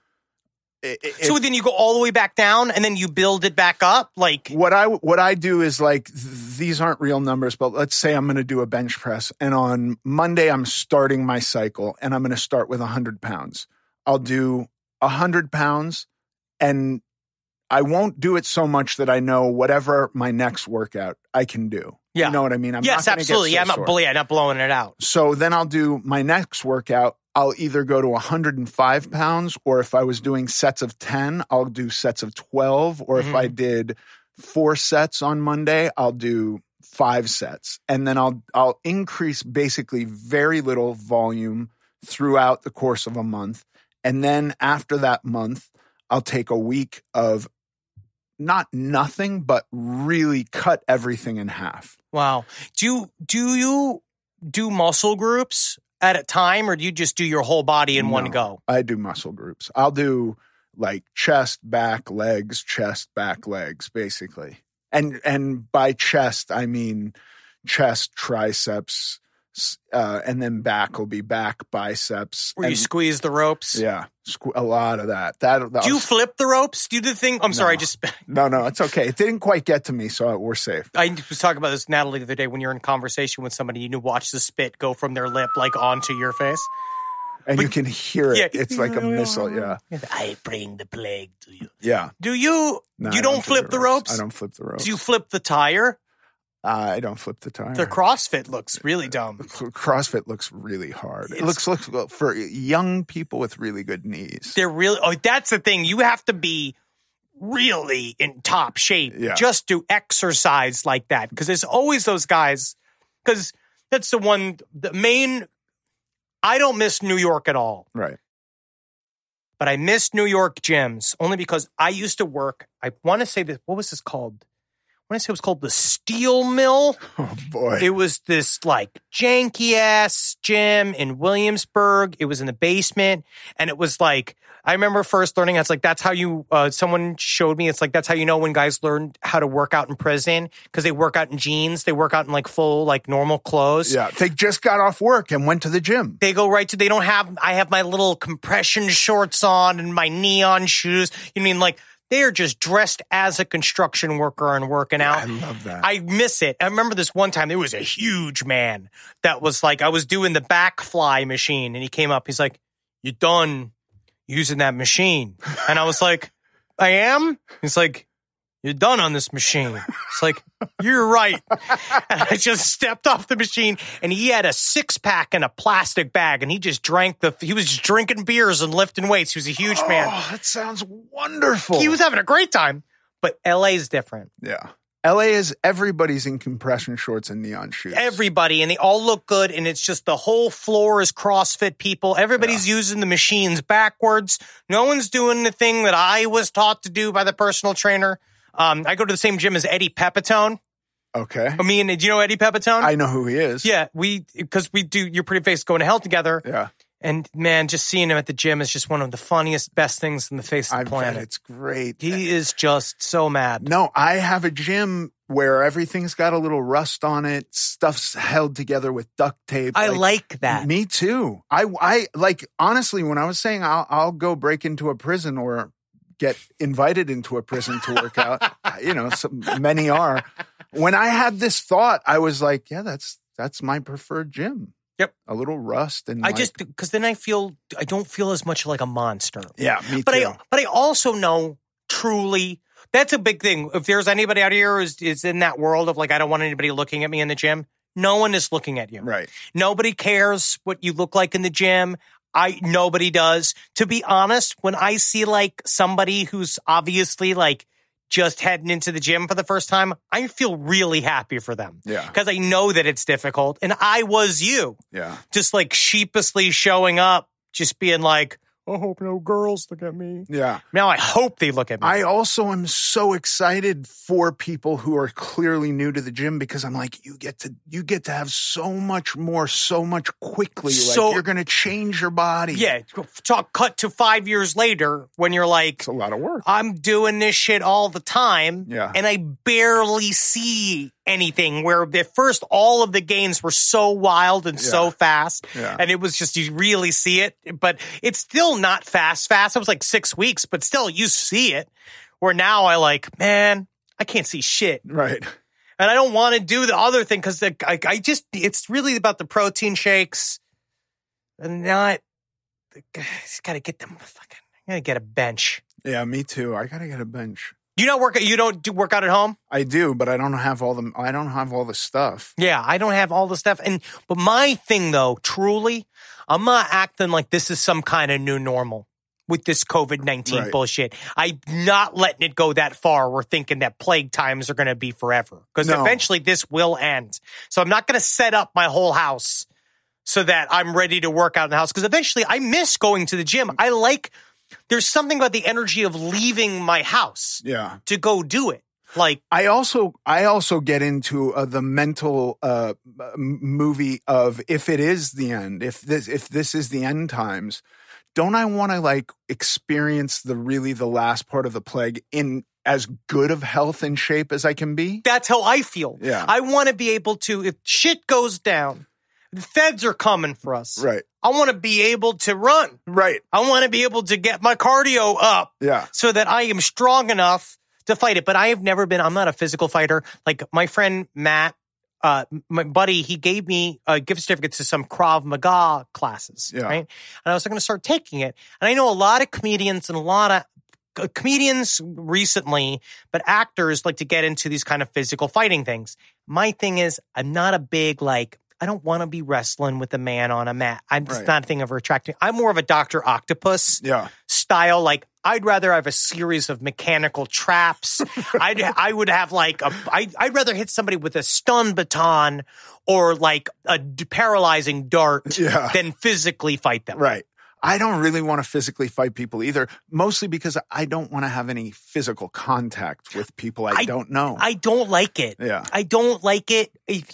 So then you go all the way back down and then you build it back up? Like, what I do is, like, these aren't real numbers, but let's say I'm going to do a bench press, and on Monday I'm starting my cycle, and I'm going to start with 100 pounds. I'll do 100 pounds, and I won't do it so much that I know whatever my next workout I can do. Yeah. You know what I mean? I'm yes, not absolutely. Get so I'm not blowing it out. So then I'll do my next workout. I'll either go to 105 pounds, or if I was doing sets of 10, I'll do sets of 12. Or if I did 4 sets on Monday, I'll do 5 sets. And then I'll increase basically very little volume throughout the course of a month. And then after that month, I'll take a week of not nothing, but really cut everything in half. Wow. Do you do muscle groups at a time, or do you just do your whole body in one go? I do muscle groups. I'll do like chest, back, legs, chest, back, legs, basically. And by chest, I mean chest, triceps, and then back will be back, biceps. Where you squeeze the ropes? Yeah, a lot of that. Do you flip the ropes? Do you do the thing? I'm sorry, I just... No, it's okay. It didn't quite get to me, so we're safe. I was talking about this, Natalie, the other day when you're in conversation with somebody, you watch the spit go from their lip like onto your face. And you can hear it. Yeah. It's like a missile, yeah. I bring the plague to you. Yeah. Do you... No, you don't flip the ropes? I don't flip the ropes. Do you flip the tire? I don't flip the tire. The CrossFit looks really dumb. CrossFit looks really hard. It looks for young people with really good knees. They're really... Oh, that's the thing. You have to be really in top shape just to exercise like that. Because there's always those guys... Because that's the main... I don't miss New York at all. Right. But I miss New York gyms only because I used to work... I want to say that... What was this called? I want to say it was called the Steel Mill. Oh, boy. It was this, like, janky-ass gym in Williamsburg. It was in the basement. And it was, like, I remember first learning, it's like, that's how you, someone showed me, it's like, that's how you know when guys learn how to work out in prison. Because they work out in jeans. They work out in, like, full, like, normal clothes. Yeah, they just got off work and went to the gym. They go right to, I have my little compression shorts on and my neon shoes. You mean, like... They are just dressed as a construction worker and working out. I love that. I miss it. I remember this one time, there was a huge man that was like, I was doing the back fly machine and he came up. He's like, "You done using that machine?" And I was like, "I am?" He's like, "You're done on this machine." It's like, "You're right." And I just stepped off the machine and he had a 6-pack in a plastic bag and he just he was just drinking beers and lifting weights. He was a huge man. Oh, that sounds wonderful. He was having a great time, but LA is different. Yeah. LA is everybody's in compression shorts and neon shoes. Everybody, and they all look good, and it's just the whole floor is CrossFit people. Everybody's using the machines backwards. No one's doing the thing that I was taught to do by the personal trainer. I go to the same gym as Eddie Pepitone. Okay. Do you know Eddie Pepitone? I know who he is. Yeah, because we do Your Pretty Face Going to Hell together. Yeah. And man, just seeing him at the gym is just one of the funniest, best things in the face of the planet. Bet it's great. He is just so mad. No, I have a gym where everything's got a little rust on it. Stuff's held together with duct tape. I like that. Me too. I like, honestly, when I was saying I'll go break into a prison or get invited into a prison to work out, many are. When I had this thought, I was like, yeah, that's my preferred gym. Yep. A little rust. And because then I don't feel as much like a monster. Yeah, me but too. But I also know truly, that's a big thing. If there's anybody out here who is in that world of like, I don't want anybody looking at me in the gym, no one is looking at you. Right. Nobody cares what you look like in the gym. Nobody does. To be honest, when I see like somebody who's obviously like just heading into the gym for the first time, I feel really happy for them. Yeah. Because I know that it's difficult. And I was you. Yeah. Just like sheepishly showing up, just being like, I hope no girls look at me. Yeah. Now I hope they look at me. I also am so excited for people who are clearly new to the gym because I'm like, you get to have so much more, so much quickly. Like you're going to change your body. Yeah. Cut to 5 years later when you're like, it's a lot of work. I'm doing this shit all the time. Yeah. And I barely see anything, where at first all of the gains were so wild and so fast. Yeah. And it was just, you really see it, but it's still not fast. It was like 6 weeks, but still you see it. Where now man, I can't see shit. Right. And I don't want to do the other thing because it's really about the protein shakes and not, I just got to get them I got to get a bench. Yeah, me too. I got to get a bench. You don't work out at home? I do, but I don't have all the stuff. Yeah, I don't have all the stuff. But my thing though, truly, I'm not acting like this is some kind of new normal with this COVID-19 bullshit. I'm not letting it go that far. We're thinking that plague times are going to be forever because eventually this will end. So I'm not going to set up my whole house so that I'm ready to work out in the house because eventually I miss going to the gym. There's something about the energy of leaving my house to go do it. Like I also get into the mental movie of if it is the end, if this is the end times, don't I want to like experience the last part of the plague in as good of health and shape as I can be? That's how I feel. Yeah. I want to be able to, if shit goes down, the feds are coming for us. Right. I want to be able to run. Right. I want to be able to get my cardio up. Yeah. So that I am strong enough to fight it. But I'm not a physical fighter. Like my friend Matt, my buddy, he gave me a gift certificate to some Krav Maga classes. Yeah. Right. And I was going to start taking it. And I know a lot of comedians and a lot of comedians recently, but actors like to get into these kind of physical fighting things. My thing is, I'm not a big I don't want to be wrestling with a man on a mat. I'm just not a thing of attracting. I'm more of a Dr. Octopus style. Like I'd rather have a series of mechanical traps. I would have I'd rather hit somebody with a stun baton or like a paralyzing dart than physically fight them. Right. I don't really want to physically fight people either, mostly because I don't want to have any physical contact with people I don't know. I don't like it. Yeah. I don't like it.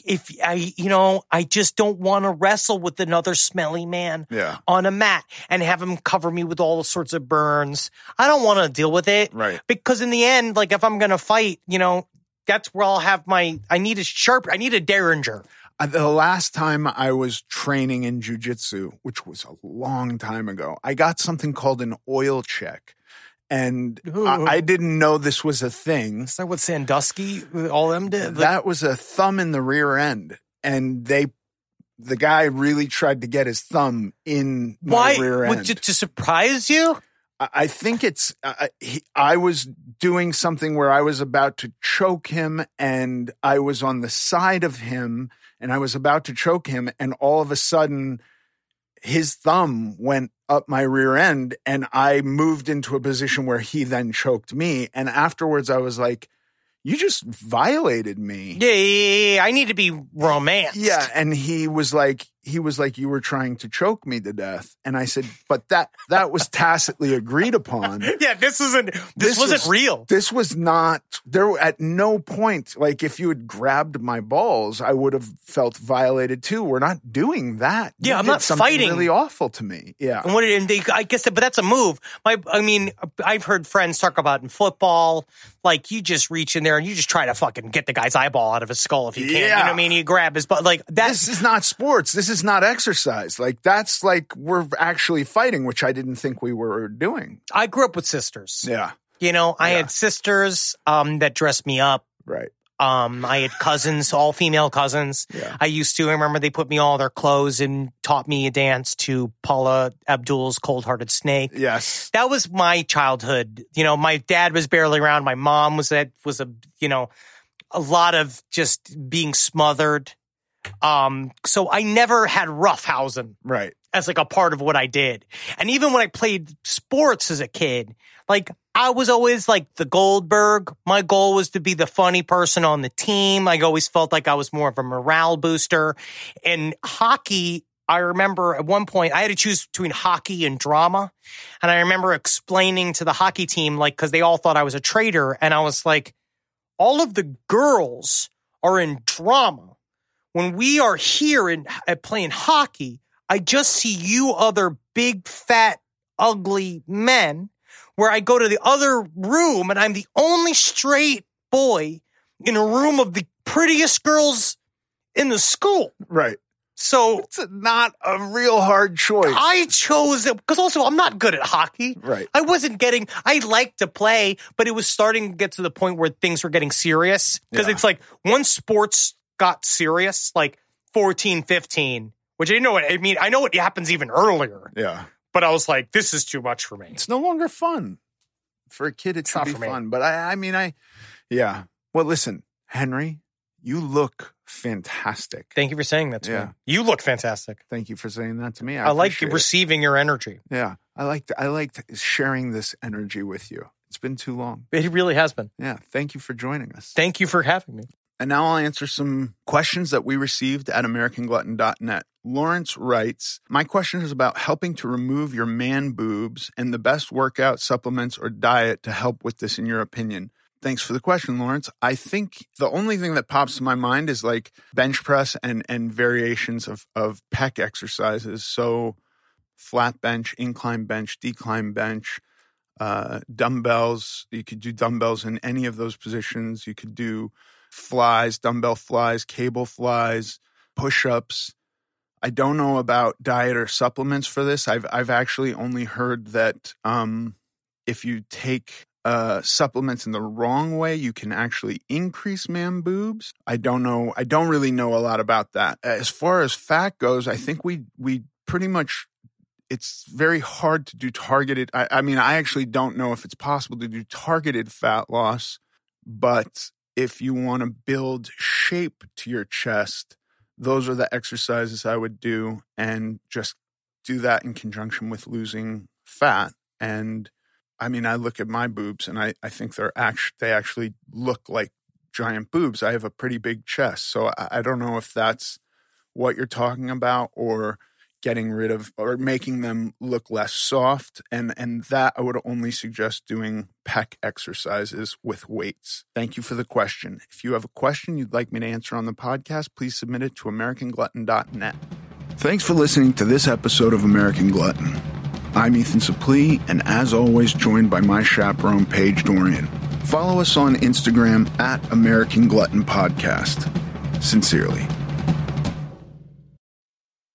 I just don't want to wrestle with another smelly man on a mat and have him cover me with all sorts of burns. I don't want to deal with it. Right. Because in the end, like if I'm going to fight, that's where I'll have I need a Derringer. The last time I was training in jiu-jitsu, which was a long time ago, I got something called an oil check. And I didn't know this was a thing. Is that what Sandusky, all them did? That was a thumb in the rear end. And the guy really tried to get his thumb in my rear end. To surprise you? I think I was doing something where I was about to choke him and I was on the side of him and I was about to choke him and all of a sudden his thumb went up my rear end and I moved into a position where he then choked me. And afterwards I was like, you just violated me. Yeah. I need to be romanced. Yeah. And he was like, you were trying to choke me to death. And I said, but that was tacitly agreed upon. Yeah. This wasn't real. This was not there at no point. Like if you had grabbed my balls, I would have felt violated too. We're not doing that. Yeah. I'm not fighting. Really awful to me. Yeah. And I guess, but that's a move. I've heard friends talk about in football, like you just reach in there and you just try to fucking get the guy's eyeball out of his skull if you can. Yeah. You know what I mean? You grab his butt. Like this is not sports. This is not exercise. Like that's like we're actually fighting, which I didn't think we were doing. I grew up with sisters. Yeah. I had sisters that dressed me up. Right. I had cousins, all female cousins. Yeah. I remember they put me all their clothes and taught me a dance to Paula Abdul's Cold Hearted Snake. Yes. That was my childhood. My dad was barely around. My mom was a lot of just being smothered. So I never had roughhousing. Right. As like a part of what I did. And even when I played sports as a kid, like I was always like the Goldberg. My goal was to be the funny person on the team. I always felt like I was more of a morale booster. And hockey, I remember at one point I had to choose between hockey and drama. And I remember explaining to the hockey team, like, cause they all thought I was a traitor. And I was like, all of the girls are in drama. When we are here at playing hockey, I just see you other big, fat, ugly men where I go to the other room and I'm the only straight boy in a room of the prettiest girls in the school. Right. So it's not a real hard choice. I chose it because also I'm not good at hockey. Right. I liked to play, but it was starting to get to the point where things were getting serious because it's like once sports got serious, like 14, 15, which I didn't know what I mean. I know what happens even earlier. Yeah. But I was like, this is too much for me. It's no longer fun. For a kid, it should be not for me. fun. But yeah. Well, listen, Henry, you look fantastic. Thank you for saying that to me. You look fantastic. Thank you for saying that to me. I like appreciate receiving your energy. Yeah. I liked sharing this energy with you. It's been too long. It really has been. Yeah. Thank you for joining us. Thank you for having me. And now I'll answer some questions that we received at AmericanGlutton.net. Lawrence writes, my question is about helping to remove your man boobs and the best workout, supplements, or diet to help with this in your opinion. Thanks for the question, Lawrence. I think the only thing that pops to my mind is like bench press and variations of pec exercises. So flat bench, incline bench, decline bench, dumbbells. You could do dumbbells in any of those positions. You could do flies, dumbbell flies, cable flies, push-ups. I don't know about diet or supplements for this. I've actually only heard that if you take supplements in the wrong way, you can actually increase man boobs. I don't know. I don't really know a lot about that. As far as fat goes, I think we pretty much, it's very hard to do targeted. I mean, I actually don't know if it's possible to do targeted fat loss, but if you want to build shape to your chest, those are the exercises I would do, and just do that in conjunction with losing fat. And I mean, I look at my boobs and I think they actually look like giant boobs. I have a pretty big chest. So I don't know if that's what you're talking about, or getting rid of or making them look less soft. And that I would only suggest doing pec exercises with weights. Thank you for the question. If you have a question you'd like me to answer on the podcast, please submit it to AmericanGlutton.net. Thanks for listening to this episode of American Glutton. I'm Ethan Suplee, and as always, joined by my chaperone, Paige Dorian. Follow us on Instagram at American Glutton Podcast. Sincerely.